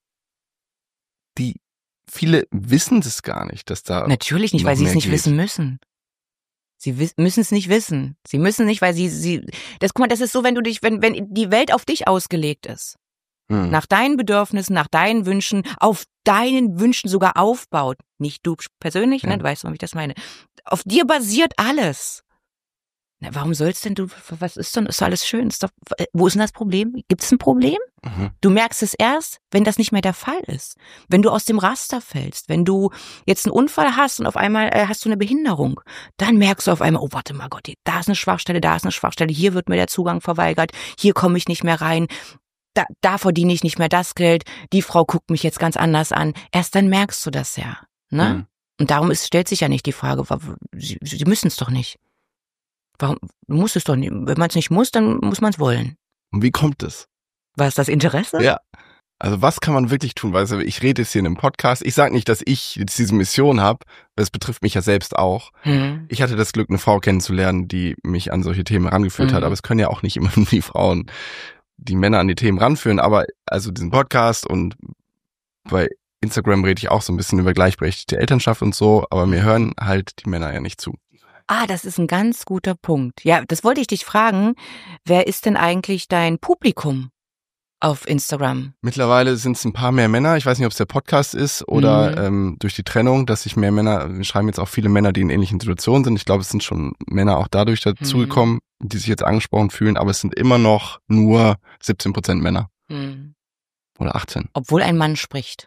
die, viele wissen das gar nicht, dass da Natürlich nicht, noch weil sie es mehr nicht geht. wissen müssen. Sie wiss, müssen es nicht wissen. Sie müssen nicht, weil sie, sie, das, guck mal, das ist so, wenn du dich, wenn, wenn die Welt auf dich ausgelegt ist. Hm. Nach deinen Bedürfnissen, nach deinen Wünschen, auf deinen Wünschen sogar aufbaut. Nicht du persönlich, Ja. ne? Du weißt, wie ich das meine. Auf dir basiert alles. Na, warum sollst denn du, was ist denn, ist doch alles schön, ist doch, wo ist denn das Problem? Gibt es ein Problem? Mhm. Du merkst es erst, wenn das nicht mehr der Fall ist. Wenn du aus dem Raster fällst, wenn du jetzt einen Unfall hast und auf einmal äh, hast du eine Behinderung, dann merkst du auf einmal, oh, warte mal Gott, da ist eine Schwachstelle, da ist eine Schwachstelle, hier wird mir der Zugang verweigert, hier komme ich nicht mehr rein, da, da verdiene ich nicht mehr das Geld, die Frau guckt mich jetzt ganz anders an. Erst dann merkst du das ja. Ne? Mhm. Und darum ist, stellt sich ja nicht die Frage, sie, sie müssen es doch nicht. Warum muss es doch nicht? Wenn man es nicht muss, dann muss man es wollen. Und wie kommt es? War es das Interesse? Ja. Also was kann man wirklich tun? Weil ich rede jetzt hier in einem Podcast. Ich sage nicht, dass ich jetzt diese Mission habe. Das betrifft mich ja selbst auch. Hm. Ich hatte das Glück, eine Frau kennenzulernen, die mich an solche Themen rangeführt Mhm. hat. Aber es können ja auch nicht immer nur die Frauen, die Männer an die Themen ranführen. Aber also diesen Podcast und bei Instagram rede ich auch so ein bisschen über gleichberechtigte Elternschaft und so. Aber mir hören halt die Männer ja nicht zu. Ah, das ist ein ganz guter Punkt. Ja, das wollte ich dich fragen. Wer ist denn eigentlich dein Publikum auf Instagram? Mittlerweile sind es ein paar mehr Männer. Ich weiß nicht, ob es der Podcast ist oder Mhm. ähm, durch die Trennung, dass sich mehr Männer, wir schreiben jetzt auch viele Männer, die in ähnlichen Situationen sind. Ich glaube, es sind schon Männer auch dadurch dazugekommen, die sich jetzt angesprochen fühlen. Aber es sind immer noch nur siebzehn Prozent Männer Hm. oder achtzehn. Obwohl ein Mann spricht.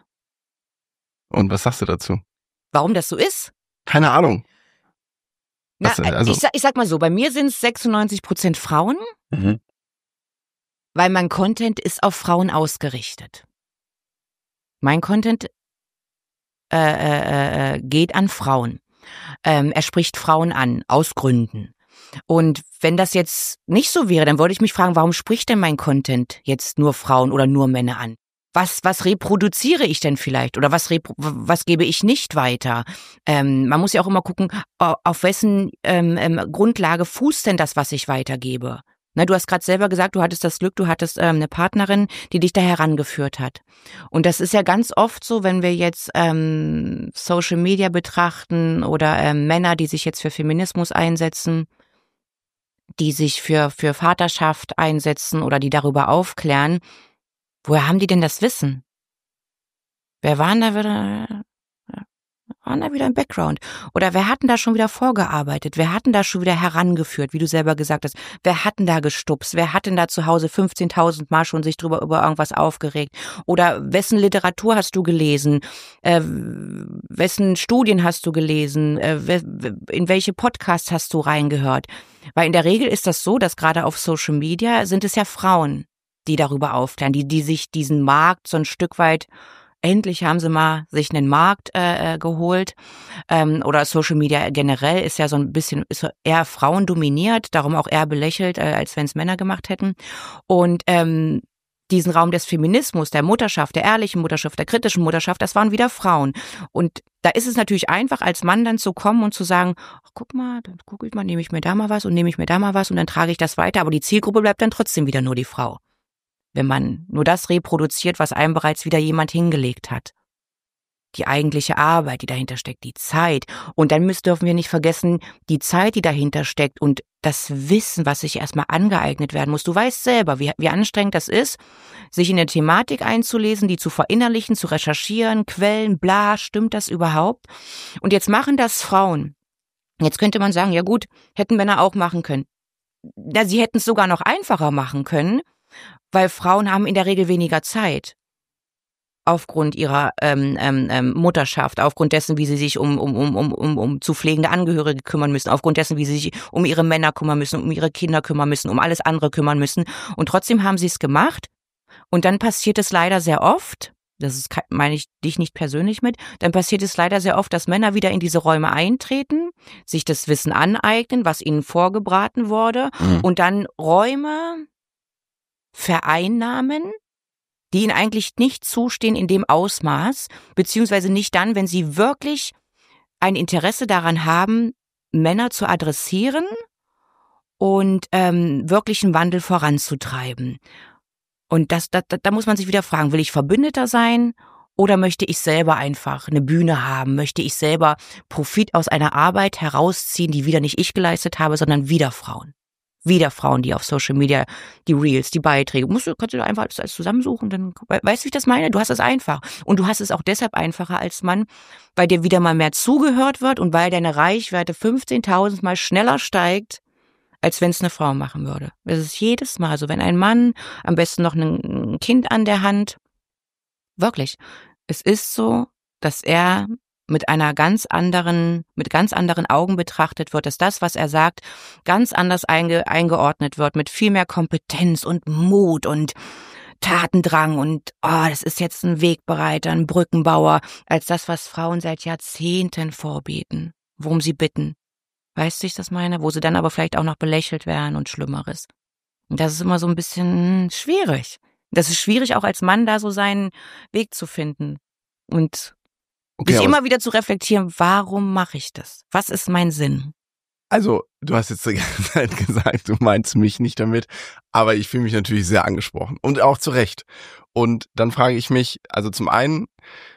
Und was sagst du dazu? Warum das so ist? Keine Ahnung. Na, Was, also- ich, sag, ich sag mal so, bei mir sind es sechsundneunzig Prozent Frauen, Mhm. weil mein Content ist auf Frauen ausgerichtet. Mein Content äh, äh, äh, geht an Frauen. Ähm, er spricht Frauen an, aus Gründen. Und wenn das jetzt nicht so wäre, dann würde ich mich fragen, warum spricht denn mein Content jetzt nur Frauen oder nur Männer an? Was, was reproduziere ich denn vielleicht? Oder was, repro- was gebe ich nicht weiter? Ähm, man muss ja auch immer gucken, au- auf wessen ähm, ähm, Grundlage fußt denn das, was ich weitergebe? Na, du hast gerade selber gesagt, du hattest das Glück, du hattest ähm, eine Partnerin, die dich da herangeführt hat. Und das ist ja ganz oft so, wenn wir jetzt ähm, Social Media betrachten oder ähm, Männer, die sich jetzt für Feminismus einsetzen, die sich für, für Vaterschaft einsetzen oder die darüber aufklären. Woher haben die denn das Wissen? Wer waren da wieder, waren da wieder im Background? Oder wer hatten da schon wieder vorgearbeitet? Wer hatten da schon wieder herangeführt, wie du selber gesagt hast? Wer hatten da gestupst? Wer hatten da zu Hause fünfzehntausend Mal schon sich drüber über irgendwas aufgeregt? Oder wessen Literatur hast du gelesen? Äh, wessen Studien hast du gelesen? Äh, in welche Podcasts hast du reingehört? Weil in der Regel ist das so, dass gerade auf Social Media sind es ja Frauen, die darüber aufklären, die, die sich diesen Markt so ein Stück weit, endlich haben sie mal sich einen Markt äh, geholt. Ähm, oder Social Media generell ist ja so ein bisschen, ist eher frauendominiert, darum auch eher belächelt, äh, als wenn es Männer gemacht hätten. Und ähm, diesen Raum des Feminismus, der Mutterschaft, der ehrlichen Mutterschaft, der kritischen Mutterschaft, das waren wieder Frauen. Und da ist es natürlich einfach, als Mann dann zu kommen und zu sagen, ach, guck mal, dann gucke ich mal, nehme ich mir da mal was und nehme ich mir da mal was und dann trage ich das weiter. Aber die Zielgruppe bleibt dann trotzdem wieder nur die Frau. Wenn man nur das reproduziert, was einem bereits wieder jemand hingelegt hat. Die eigentliche Arbeit, die dahinter steckt, die Zeit. Und dann müssen, dürfen wir nicht vergessen, die Zeit, die dahinter steckt und das Wissen, was sich erstmal angeeignet werden muss. Du weißt selber, wie, wie anstrengend das ist, sich in eine Thematik einzulesen, die zu verinnerlichen, zu recherchieren, Quellen, bla, stimmt das überhaupt? Und jetzt machen das Frauen. Jetzt könnte man sagen, ja gut, hätten Männer auch machen können. Ja, sie hätten es sogar noch einfacher machen können, weil Frauen haben in der Regel weniger Zeit aufgrund ihrer ähm, ähm, Mutterschaft, aufgrund dessen, wie sie sich um, um, um, um, um, um zu pflegende Angehörige kümmern müssen, aufgrund dessen, wie sie sich um ihre Männer kümmern müssen, um ihre Kinder kümmern müssen, um alles andere kümmern müssen. Und trotzdem haben sie es gemacht. Und dann passiert es leider sehr oft, das ist, meine ich dich nicht persönlich mit, dann passiert es leider sehr oft, dass Männer wieder in diese Räume eintreten, sich das Wissen aneignen, was ihnen vorgebraten wurde, mhm. und dann Räume vereinnahmen, die ihnen eigentlich nicht zustehen in dem Ausmaß, beziehungsweise nicht dann, wenn sie wirklich ein Interesse daran haben, Männer zu adressieren und ähm, wirklich einen Wandel voranzutreiben. Und das, da, da muss man sich wieder fragen, will ich Verbündeter sein oder möchte ich selber einfach eine Bühne haben? Möchte ich selber Profit aus einer Arbeit herausziehen, die wieder nicht ich geleistet habe, sondern wieder Frauen? Wieder Frauen, die auf Social Media, die Reels, die Beiträge, musst du, kannst du einfach alles zusammensuchen, dann, weißt du, wie ich das meine? Du hast es einfach. Und du hast es auch deshalb einfacher als Mann, weil dir wieder mal mehr zugehört wird und weil deine Reichweite fünfzehntausend Mal schneller steigt, als wenn es eine Frau machen würde. Das ist jedes Mal so, wenn ein Mann, am besten noch ein Kind an der Hand, wirklich, es ist so, dass er mit einer ganz anderen, mit ganz anderen Augen betrachtet wird, dass das, was er sagt, ganz anders einge, eingeordnet wird, mit viel mehr Kompetenz und Mut und Tatendrang und, oh, das ist jetzt ein Wegbereiter, ein Brückenbauer, als das, was Frauen seit Jahrzehnten vorbeten, worum sie bitten. Weißt du, ich das meine? Wo sie dann aber vielleicht auch noch belächelt werden und Schlimmeres. Und das ist immer so ein bisschen schwierig. Das ist schwierig, auch als Mann da so seinen Weg zu finden. Und okay, sich immer wieder zu reflektieren, warum mache ich das? Was ist mein Sinn? Also, du hast jetzt die ganze Zeit gesagt, du meinst mich nicht damit, aber ich fühle mich natürlich sehr angesprochen und auch zu Recht. Und dann frage ich mich, also zum einen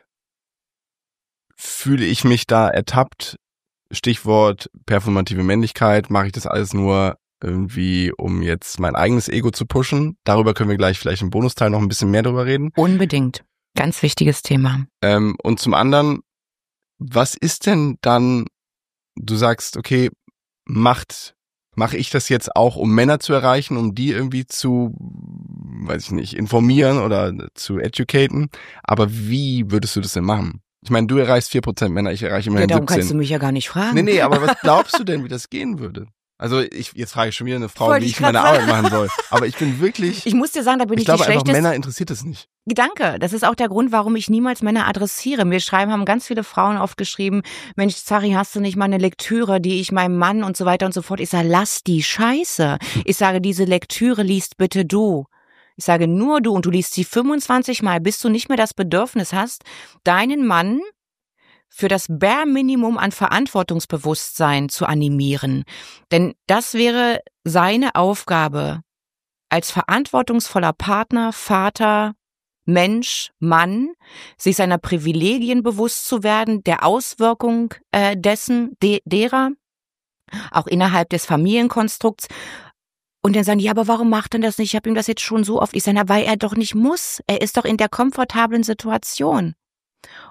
fühle ich mich da ertappt, Stichwort performative Männlichkeit, mache ich das alles nur irgendwie, um jetzt mein eigenes Ego zu pushen? Darüber können wir gleich vielleicht im Bonusteil noch ein bisschen mehr drüber reden. Unbedingt. Ganz wichtiges Thema. Ähm, und zum anderen, was ist denn dann, du sagst, okay, macht, mache ich das jetzt auch, um Männer zu erreichen, um die irgendwie zu, weiß ich nicht, informieren oder zu educaten, aber wie würdest du das denn machen? Ich meine, du erreichst vier Prozent Männer, ich erreiche immerhin ja, darum siebzehn. Kannst du mich ja gar nicht fragen. Nee, nee, aber was glaubst du denn, wie das gehen würde? Also ich jetzt frage ich schon wieder eine Frau, Wollte wie ich, ich meine Arbeit machen soll. Aber ich bin wirklich... Ich muss dir sagen, da bin ich, ich glaube, die schlechteste... Ich glaube einfach, Männer interessiert es nicht. Danke, das ist auch der Grund, warum ich niemals Männer adressiere. Mir schreiben, haben ganz viele Frauen oft geschrieben, Mensch, Zari, hast du nicht mal eine Lektüre, die ich meinem Mann und so weiter und so fort. Ich sage, lass die Scheiße. Ich sage, diese Lektüre liest bitte du. Ich sage, nur du und du liest sie fünfundzwanzig Mal, bis du nicht mehr das Bedürfnis hast, deinen Mann für das Bare Minimum an Verantwortungsbewusstsein zu animieren. Denn das wäre seine Aufgabe als verantwortungsvoller Partner, Vater, Mensch, Mann, sich seiner Privilegien bewusst zu werden, der Auswirkung äh, dessen, de, derer, auch innerhalb des Familienkonstrukts. Und dann sagen die, ja, aber warum macht er das nicht? Ich habe ihm das jetzt schon so oft. Ich sage, weil er doch nicht muss. Er ist doch in der komfortablen Situation.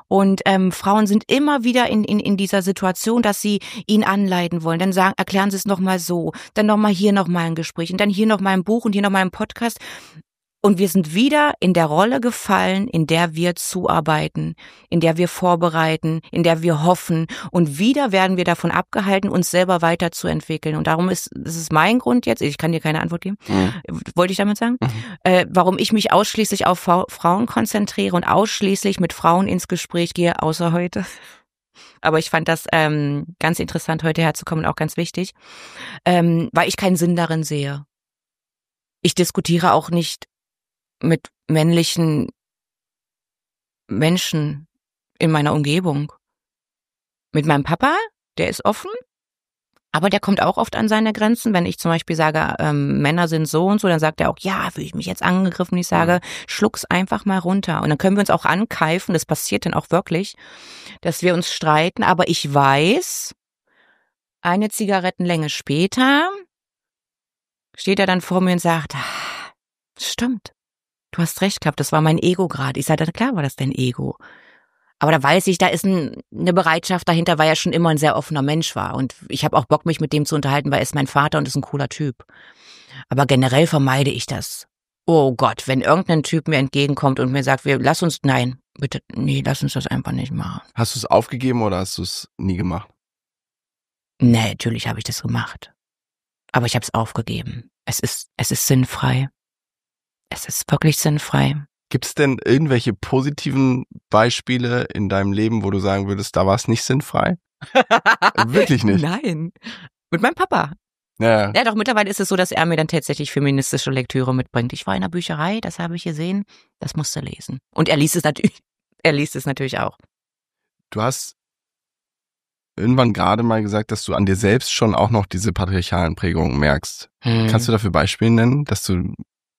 Und ähm, Frauen sind immer wieder in, in, in dieser Situation, dass sie ihn anleiten wollen. Dann sagen, erklären sie es nochmal so, dann nochmal hier nochmal ein Gespräch und dann hier nochmal ein Buch und hier nochmal ein Podcast. Und wir sind wieder in der Rolle gefallen, in der wir zuarbeiten, in der wir vorbereiten, in der wir hoffen. Und wieder werden wir davon abgehalten, uns selber weiterzuentwickeln. Und darum ist, das ist mein Grund jetzt, ich kann dir keine Antwort geben, mhm. wollte ich damit sagen, mhm. äh, warum ich mich ausschließlich auf Fa- Frauen konzentriere und ausschließlich mit Frauen ins Gespräch gehe, außer heute. Aber ich fand das ähm, ganz interessant, heute herzukommen und auch ganz wichtig, ähm, weil ich keinen Sinn darin sehe. Ich diskutiere auch nicht mit männlichen Menschen in meiner Umgebung. Mit meinem Papa, der ist offen, aber der kommt auch oft an seine Grenzen. Wenn ich zum Beispiel sage, ähm, Männer sind so und so, dann sagt er auch, ja, fühle ich mich jetzt angegriffen. Ich sage, schluck's einfach mal runter. Und dann können wir uns auch ankeifen, das passiert dann auch wirklich, dass wir uns streiten. Aber ich weiß, eine Zigarettenlänge später steht er dann vor mir und sagt, ah, stimmt. Du hast recht gehabt, das war mein Ego gerade. Ich sage, klar war das dein Ego. Aber da weiß ich, da ist ein, eine Bereitschaft dahinter, weil er schon immer ein sehr offener Mensch war. Und ich habe auch Bock, mich mit dem zu unterhalten, weil er ist mein Vater und ist ein cooler Typ. Aber generell vermeide ich das. Oh Gott, wenn irgendein Typ mir entgegenkommt und mir sagt, wir lass uns, nein, bitte, nee, lass uns das einfach nicht machen. Hast du es aufgegeben oder hast du es nie gemacht? Nee, natürlich habe ich das gemacht. Aber ich habe es aufgegeben. Es ist, es ist sinnfrei. Es ist wirklich sinnfrei. Gibt es denn irgendwelche positiven Beispiele in deinem Leben, wo du sagen würdest, da war es nicht sinnfrei? Wirklich nicht? Nein. Mit meinem Papa. Ja. Ja, doch mittlerweile ist es so, dass er mir dann tatsächlich feministische Lektüre mitbringt. Ich war in der Bücherei, das habe ich gesehen, das musst du lesen. Und er liest es natürlich, er liest es natürlich auch. Du hast irgendwann gerade mal gesagt, dass du an dir selbst schon auch noch diese patriarchalen Prägungen merkst. Hm. Kannst du dafür Beispiele nennen, dass du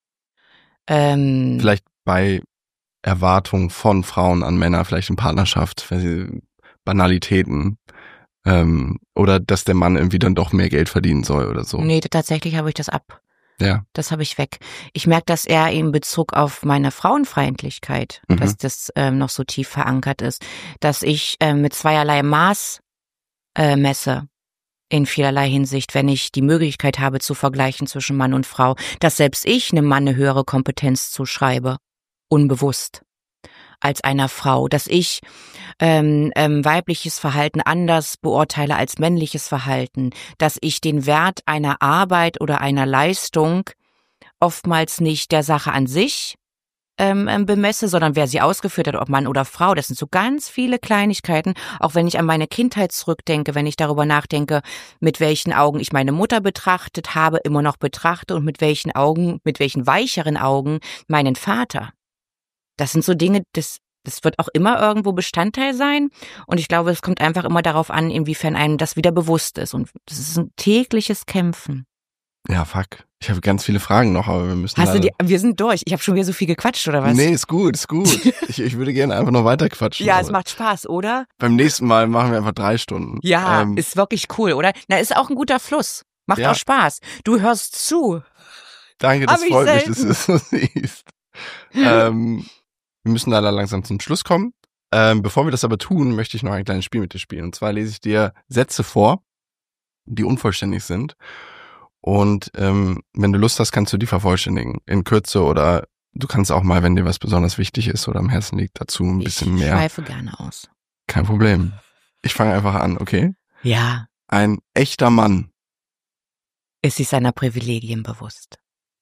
Ähm, vielleicht bei Erwartungen von Frauen an Männer, vielleicht in Partnerschaft, Banalitäten, ähm, oder dass der Mann irgendwie dann doch mehr Geld verdienen soll oder so? Nee, tatsächlich habe ich das ab. Ja. Das habe ich weg. Ich merke, dass er in Bezug auf meine Frauenfeindlichkeit, mhm. dass das ähm, noch so tief verankert ist, dass ich äh, mit zweierlei Maß äh, messe. In vielerlei Hinsicht, wenn ich die Möglichkeit habe zu vergleichen zwischen Mann und Frau, dass selbst ich einem Mann eine höhere Kompetenz zuschreibe, unbewusst, als einer Frau, dass ich ähm, ähm, weibliches Verhalten anders beurteile als männliches Verhalten, dass ich den Wert einer Arbeit oder einer Leistung oftmals nicht der Sache an sich Ähm, bemesse, sondern wer sie ausgeführt hat, ob Mann oder Frau. Das sind so ganz viele Kleinigkeiten, auch wenn ich an meine Kindheit zurückdenke, wenn ich darüber nachdenke, mit welchen Augen ich meine Mutter betrachtet habe, immer noch betrachte und mit welchen Augen, mit welchen weicheren Augen meinen Vater. Das sind so Dinge, das, das wird auch immer irgendwo Bestandteil sein und ich glaube, es kommt einfach immer darauf an, inwiefern einem das wieder bewusst ist und das ist ein tägliches Kämpfen. Ja, fuck. Ich habe ganz viele Fragen noch, aber wir müssen Hast du die, wir sind durch. Ich habe schon wieder so viel gequatscht, oder was? Nee, ist gut, ist gut. ich, ich würde gerne einfach noch weiter quatschen. Ja, es macht Spaß, oder? Beim nächsten Mal machen wir einfach drei Stunden. Ja, ähm, ist wirklich cool, oder? Na, ist auch ein guter Fluss. Macht ja auch Spaß. Du hörst zu. Danke, das freut mich, dass du das so siehst. ähm, wir müssen leider langsam zum Schluss kommen. Ähm, bevor wir das aber tun, möchte ich noch ein kleines Spiel mit dir spielen. Und zwar lese ich dir Sätze vor, die unvollständig sind. Und ähm, wenn du Lust hast, kannst du die vervollständigen in Kürze oder du kannst auch mal, wenn dir was besonders wichtig ist oder am Herzen liegt, dazu ein bisschen mehr. Ich schweife gerne aus. Kein Problem. Ich fange einfach an, okay? Ja. Ein echter Mann ist sich seiner Privilegien bewusst.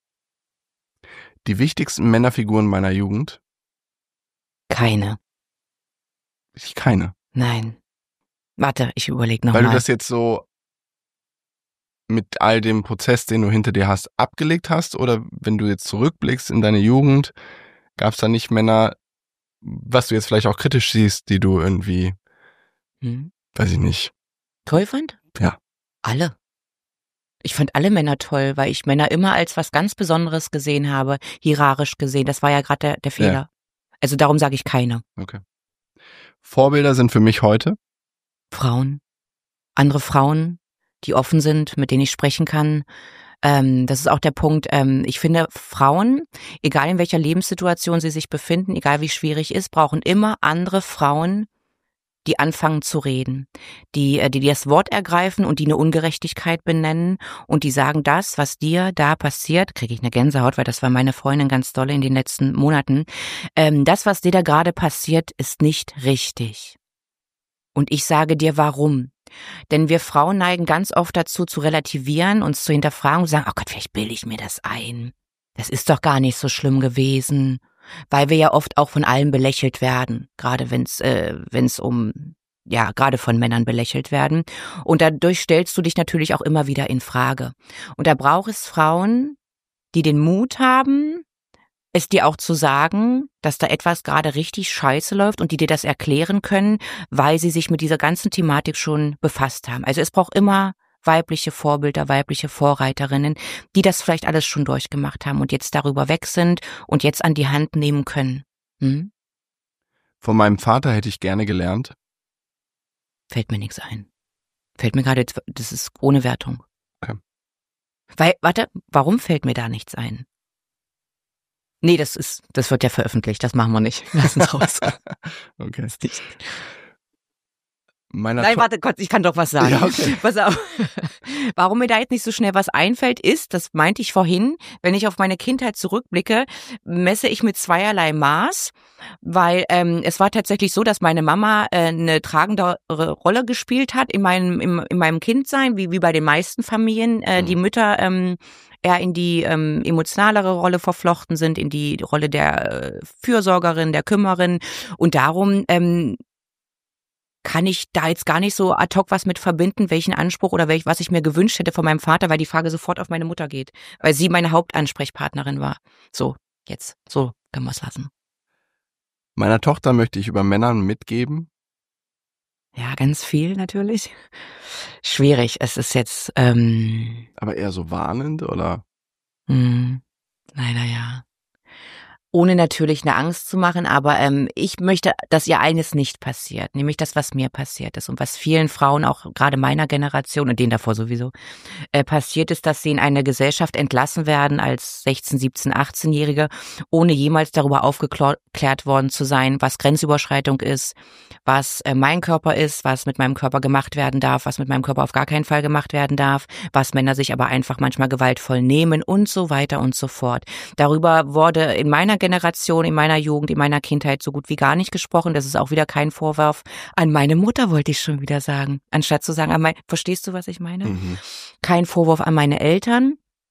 Die wichtigsten Männerfiguren meiner Jugend? Keine. Ich keine? Nein. Warte, ich überlege nochmal. Weil mal. Du das jetzt so mit all dem Prozess, den du hinter dir hast, abgelegt hast? Oder wenn du jetzt zurückblickst in deine Jugend, gab es da nicht Männer, was du jetzt vielleicht auch kritisch siehst, die du irgendwie, hm. weiß ich nicht. Toll fand? Ja. Alle. Ich fand alle Männer toll, weil ich Männer immer als was ganz Besonderes gesehen habe, hierarchisch gesehen. Das war ja gerade der, der Fehler. Ja. Also darum sage ich keine. Okay. Vorbilder sind für mich heute? Frauen. Andere Frauen, die offen sind, mit denen ich sprechen kann, Ähm, das ist auch der Punkt, ähm, ich finde, Frauen, egal in welcher Lebenssituation sie sich befinden, egal wie schwierig es ist, brauchen immer andere Frauen, die anfangen zu reden, die, die das Wort ergreifen und die eine Ungerechtigkeit benennen und die sagen, das, was dir da passiert, kriege ich eine Gänsehaut, weil das war meine Freundin ganz dolle in den letzten Monaten, ähm, das, was dir da gerade passiert, ist nicht richtig. Und ich sage dir, warum. Denn wir Frauen neigen ganz oft dazu, zu relativieren, uns zu hinterfragen und sagen, oh Gott, vielleicht bilde ich mir das ein. Das ist doch gar nicht so schlimm gewesen. Weil wir ja oft auch von allen belächelt werden, gerade wenn es äh, wenn es um, ja, gerade von Männern belächelt werden. Und dadurch stellst du dich natürlich auch immer wieder in Frage. Und da braucht es Frauen, die den Mut haben, es dir auch zu sagen, dass da etwas gerade richtig scheiße läuft und die dir das erklären können, weil sie sich mit dieser ganzen Thematik schon befasst haben. Also es braucht immer weibliche Vorbilder, weibliche Vorreiterinnen, die das vielleicht alles schon durchgemacht haben und jetzt darüber weg sind und jetzt an die Hand nehmen können. Hm? Von meinem Vater hätte ich gerne gelernt. Fällt mir nichts ein. Fällt mir gerade, das ist ohne Wertung. Okay. Weil, warte, warum fällt mir da nichts ein? Nee, das ist, das wird ja veröffentlicht, das machen wir nicht. Lass uns raus. Okay. Meiner Nein, to- warte, Gott, ich kann doch was sagen. Ja, okay. Pass auf. Warum mir da jetzt nicht so schnell was einfällt, ist, das meinte ich vorhin, wenn ich auf meine Kindheit zurückblicke, messe ich mit zweierlei Maß, weil ähm, es war tatsächlich so, dass meine Mama äh, eine tragendere Rolle gespielt hat in meinem im, in meinem Kindsein, wie wie bei den meisten Familien, äh, Mhm. die Mütter ähm, eher in die ähm, emotionalere Rolle verflochten sind, in die Rolle der äh, Fürsorgerin, der Kümmerin und darum ähm, kann ich da jetzt gar nicht so ad hoc was mit verbinden, welchen Anspruch oder welch, was ich mir gewünscht hätte von meinem Vater, weil die Frage sofort auf meine Mutter geht, weil sie meine Hauptansprechpartnerin war. So, jetzt, so können wir es lassen. Meiner Tochter möchte ich über Männern mitgeben. Ja, ganz viel natürlich. Schwierig, es ist jetzt, ähm, Aber eher so warnend, oder? mh, leider ja. Ohne natürlich eine Angst zu machen, aber ähm, ich möchte, dass ihr eines nicht passiert, nämlich das, was mir passiert ist und was vielen Frauen, auch gerade meiner Generation und denen davor sowieso, äh, passiert ist, dass sie in eine Gesellschaft entlassen werden als sechzehn-, siebzehn-, achtzehnjährige, ohne jemals darüber aufgeklärt worden zu sein, was Grenzüberschreitung ist, was äh, mein Körper ist, was mit meinem Körper gemacht werden darf, was mit meinem Körper auf gar keinen Fall gemacht werden darf, was Männer sich aber einfach manchmal gewaltvoll nehmen und so weiter und so fort. Darüber wurde in meiner Generation, in meiner Jugend, in meiner Kindheit so gut wie gar nicht gesprochen. Das ist auch wieder kein Vorwurf an meine Mutter, wollte ich schon wieder sagen. Anstatt zu sagen, an mein, verstehst du, was ich meine? Mhm. Kein Vorwurf an meine Eltern.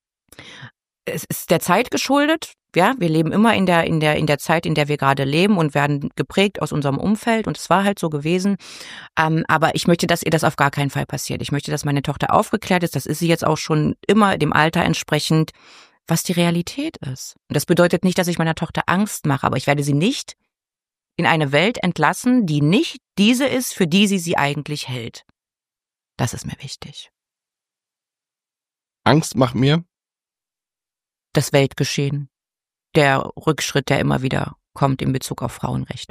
Es ist der Zeit geschuldet. Ja, wir leben immer in der, in der, in der Zeit, in der wir gerade leben und werden geprägt aus unserem Umfeld. Und es war halt so gewesen. Ähm, aber ich möchte, dass ihr das auf gar keinen Fall passiert. Ich möchte, dass meine Tochter aufgeklärt ist. Das ist sie jetzt auch schon immer dem Alter entsprechend, was die Realität ist. Und das bedeutet nicht, dass ich meiner Tochter Angst mache, aber ich werde sie nicht in eine Welt entlassen, die nicht diese ist, für die sie sie eigentlich hält. Das ist mir wichtig. Angst macht mir. Das Weltgeschehen, der Rückschritt, der immer wieder kommt in Bezug auf Frauenrechte.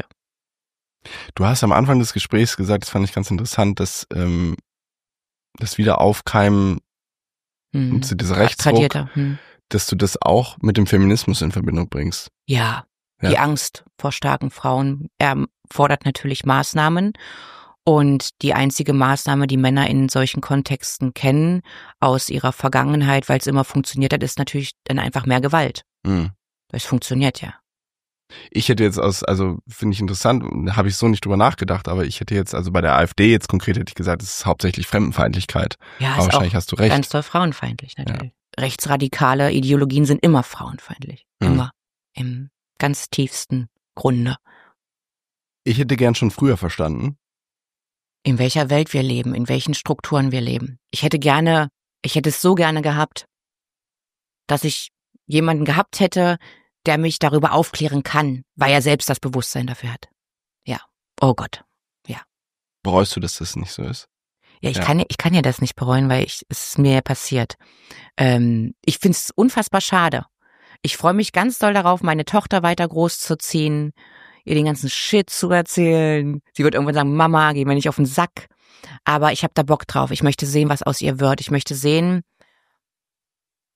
Du hast am Anfang des Gesprächs gesagt, das fand ich ganz interessant, dass ähm, das Wiederaufkeimen Hm. und zu dieser Rechtsruck, Tradierter. Hm. dass du das auch mit dem Feminismus in Verbindung bringst. Ja, Ja. die Angst vor starken Frauen erfordert natürlich Maßnahmen. Und die einzige Maßnahme, die Männer in solchen Kontexten kennen, aus ihrer Vergangenheit, weil es immer funktioniert hat, ist natürlich dann einfach mehr Gewalt. Mhm. Das funktioniert ja. Ich hätte jetzt aus, also finde ich interessant, habe ich so nicht drüber nachgedacht, aber ich hätte jetzt, also bei der AfD jetzt konkret hätte ich gesagt, es ist hauptsächlich Fremdenfeindlichkeit. Ja, Aber ist wahrscheinlich auch hast du recht. ganz doll frauenfeindlich natürlich. Rechtsradikale Ideologien sind immer frauenfeindlich. Mhm. Immer. Im ganz tiefsten Grunde. Ich hätte gern schon früher verstanden. In welcher Welt wir leben, in welchen Strukturen wir leben. Ich hätte gerne, ich hätte es so gerne gehabt, dass ich jemanden gehabt hätte, der mich darüber aufklären kann, weil er selbst das Bewusstsein dafür hat. Ja. Oh Gott. Bereust du, dass das nicht so ist? Ja, ich Ja. kann, ich kann ja das nicht bereuen, weil ich, es ist mir ja passiert. Ähm, ich finde es unfassbar schade. Ich freue mich ganz doll darauf, meine Tochter weiter großzuziehen, ihr den ganzen Shit zu erzählen. Sie wird irgendwann sagen, Mama, geh mir nicht auf den Sack. Aber ich habe da Bock drauf. Ich möchte sehen, was aus ihr wird. Ich möchte sehen,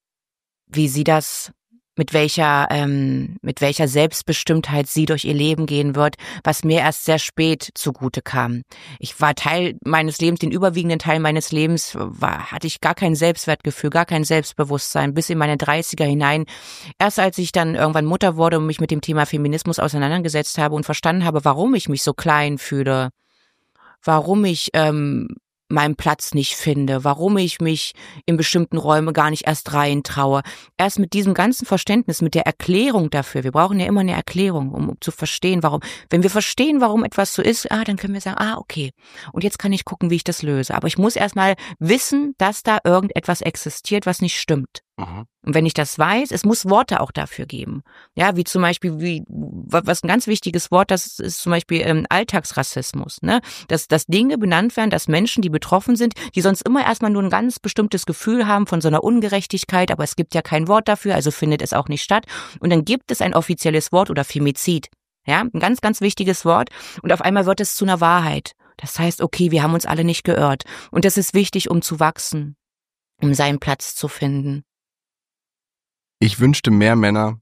wie sie das, mit welcher, ähm, mit welcher Selbstbestimmtheit sie durch ihr Leben gehen wird, was mir erst sehr spät zugute kam. Ich war Teil meines Lebens, den überwiegenden Teil meines Lebens, war, hatte ich gar kein Selbstwertgefühl, gar kein Selbstbewusstsein, bis in meine dreißiger hinein. Erst als ich dann irgendwann Mutter wurde und mich mit dem Thema Feminismus auseinandergesetzt habe und verstanden habe, warum ich mich so klein fühle, warum ich ähm, meinen Platz nicht finde, warum ich mich in bestimmten Räume gar nicht erst reintraue. Erst mit diesem ganzen Verständnis, mit der Erklärung dafür, wir brauchen ja immer eine Erklärung, um, um zu verstehen, warum. Wenn wir verstehen, warum etwas so ist, ah, dann können wir sagen, ah, okay, und jetzt kann ich gucken, wie ich das löse. Aber ich muss erstmal wissen, dass da irgendetwas existiert, was nicht stimmt. Mhm. Und wenn ich das weiß, es muss Worte auch dafür geben. Ja, wie zum Beispiel, wie was ein ganz wichtiges Wort, das ist zum Beispiel ähm, Alltagsrassismus. Ne? Dass, dass Dinge benannt werden, dass Menschen, die betroffen sind, die sonst immer erstmal nur ein ganz bestimmtes Gefühl haben von so einer Ungerechtigkeit, aber es gibt ja kein Wort dafür, also findet es auch nicht statt. Und dann gibt es ein offizielles Wort oder Femizid. Ja, ein ganz, ganz wichtiges Wort. Und auf einmal wird es zu einer Wahrheit. Das heißt, okay, wir haben uns alle nicht geirrt. Und das ist wichtig, um zu wachsen, um seinen Platz zu finden. Ich wünschte, mehr Männer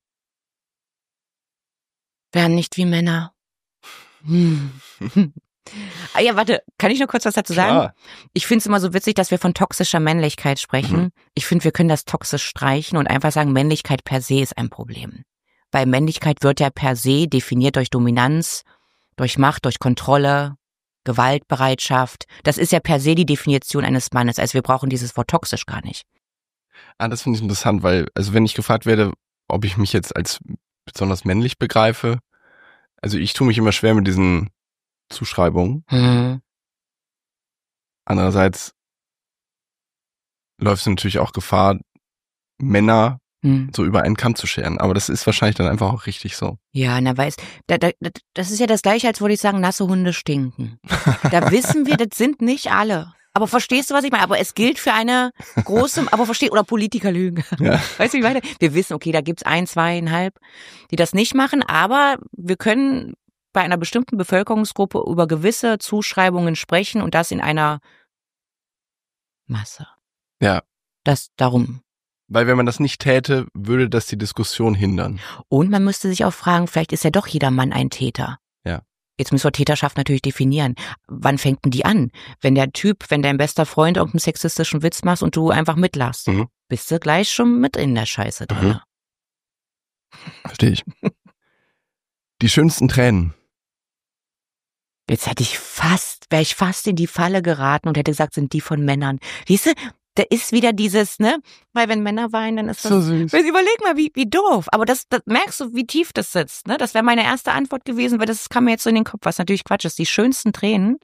wären nicht wie Männer. Hm. Ah ja, warte, kann ich noch kurz was dazu sagen? Klar. Ich finde es immer so witzig, dass wir von toxischer Männlichkeit sprechen. Mhm. Ich finde, wir können das toxisch streichen und einfach sagen, Männlichkeit per se ist ein Problem. Weil Männlichkeit wird ja per se definiert durch Dominanz, durch Macht, durch Kontrolle, Gewaltbereitschaft. Das ist ja per se die Definition eines Mannes. Also wir brauchen dieses Wort toxisch gar nicht. Ah, das finde ich interessant, weil, also wenn ich gefragt werde, ob ich mich jetzt als besonders männlich begreife, also ich tue mich immer schwer mit diesen Zuschreibungen. Mhm. Andererseits läuft es natürlich auch Gefahr, Männer mhm. so über einen Kamm zu scheren. Aber das ist wahrscheinlich dann einfach auch richtig so. Ja, na weiß, da, da, das ist ja das Gleiche, als würde ich sagen, nasse Hunde stinken. Da wissen wir, das sind nicht alle. Aber verstehst du, was ich meine? Aber es gilt für eine große, aber versteh, oder Politiker lügen. Ja. Weißt du, wie weiter? Wir wissen, okay, da gibt's ein, zweieinhalb, die das nicht machen, aber wir können bei einer bestimmten Bevölkerungsgruppe über gewisse Zuschreibungen sprechen und das in einer Masse. Ja. Das darum. Weil wenn man das nicht täte, würde das die Diskussion hindern. Und man müsste sich auch fragen, vielleicht ist ja doch jeder Mann ein Täter. Ja. Jetzt müssen wir Täterschaft natürlich definieren. Wann fängt denn die an? Wenn der Typ, wenn dein bester Freund irgendeinen sexistischen Witz machst und du einfach mitlachst, mhm. bist du gleich schon mit in der Scheiße drin. Mhm. Verstehe ich. Die schönsten Tränen. Jetzt hätte ich fast, wäre ich fast in die Falle geraten und hätte gesagt, sind die von Männern. Siehst du, da ist wieder dieses, ne? Weil wenn Männer weinen, dann ist das... So süß. Überleg mal, wie, wie doof. Aber das, das merkst du, wie tief das sitzt, ne? Das wäre meine erste Antwort gewesen, weil das kam mir jetzt so in den Kopf, was natürlich Quatsch ist. Die schönsten Tränen...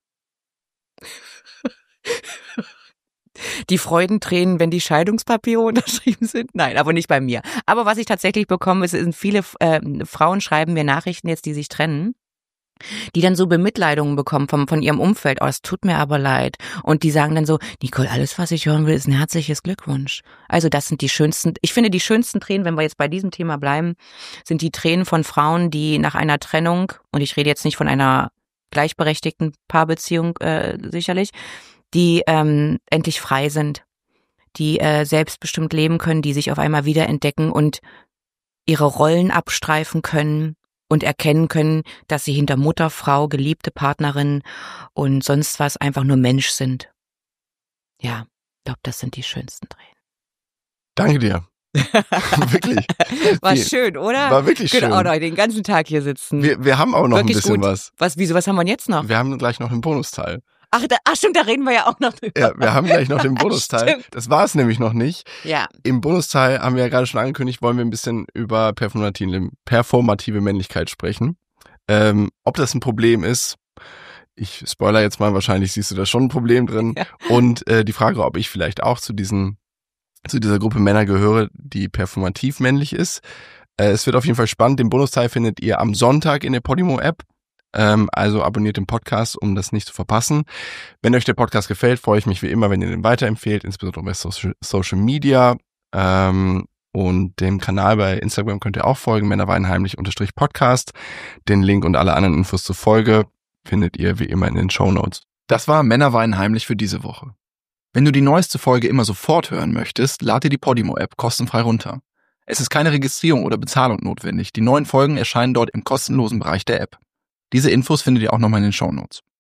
Die Freudentränen, wenn die Scheidungspapiere unterschrieben sind? Nein, aber nicht bei mir. Aber was ich tatsächlich bekomme, ist, sind viele äh, Frauen schreiben mir Nachrichten jetzt, die sich trennen, die dann so Bemitleidungen bekommen von, von ihrem Umfeld. Oh, es tut mir aber leid. Und die sagen dann so, Nicole, alles, was ich hören will, ist ein herzliches Glückwunsch. Also das sind die schönsten, ich finde die schönsten Tränen, wenn wir jetzt bei diesem Thema bleiben, sind die Tränen von Frauen, die nach einer Trennung, und ich rede jetzt nicht von einer gleichberechtigten Paarbeziehung äh, sicherlich, die ähm, endlich frei sind, die äh, selbstbestimmt leben können, die sich auf einmal wiederentdecken und ihre Rollen abstreifen können und erkennen können, dass sie hinter Mutter, Frau, geliebte Partnerin und sonst was einfach nur Mensch sind. Ja, ich glaube, das sind die schönsten Tränen. Danke dir. Wirklich. War die, schön, oder? War wirklich schön. Können auch noch den ganzen Tag hier sitzen. Wir, wir haben auch noch wirklich ein bisschen gut. was. Was, wieso, was haben wir denn jetzt noch? Wir haben gleich noch den Bonusteil. Ach, da, ach stimmt, da reden wir ja auch noch drüber. Ja, wir haben gleich noch den Bonusteil. Stimmt. Das war es nämlich noch nicht. Ja. Im Bonusteil haben wir ja gerade schon angekündigt, wollen wir ein bisschen über performative, performative Männlichkeit sprechen. Ähm, ob das ein Problem ist, ich spoiler jetzt mal, wahrscheinlich siehst du da schon ein Problem drin. Ja. Und äh, die Frage, ob ich vielleicht auch zu diesen, zu dieser Gruppe Männer gehöre, die performativ männlich ist. Äh, es wird auf jeden Fall spannend. Den Bonusteil findet ihr am Sonntag in der Podimo-App. Ähm, also abonniert den Podcast, um das nicht zu verpassen. Wenn euch der Podcast gefällt, freue ich mich wie immer, wenn ihr den weiterempfehlt, insbesondere bei Social, Social Media. Ähm, und dem Kanal bei Instagram könnt ihr auch folgen, männerweinheimlich-podcast. Den Link und alle anderen Infos zur Folge findet ihr wie immer in den Shownotes. Das war Männerweinheimlich für diese Woche. Wenn du die neueste Folge immer sofort hören möchtest, lad dir die Podimo-App kostenfrei runter. Es ist keine Registrierung oder Bezahlung notwendig. Die neuen Folgen erscheinen dort im kostenlosen Bereich der App. Diese Infos findet ihr auch nochmal in den Shownotes.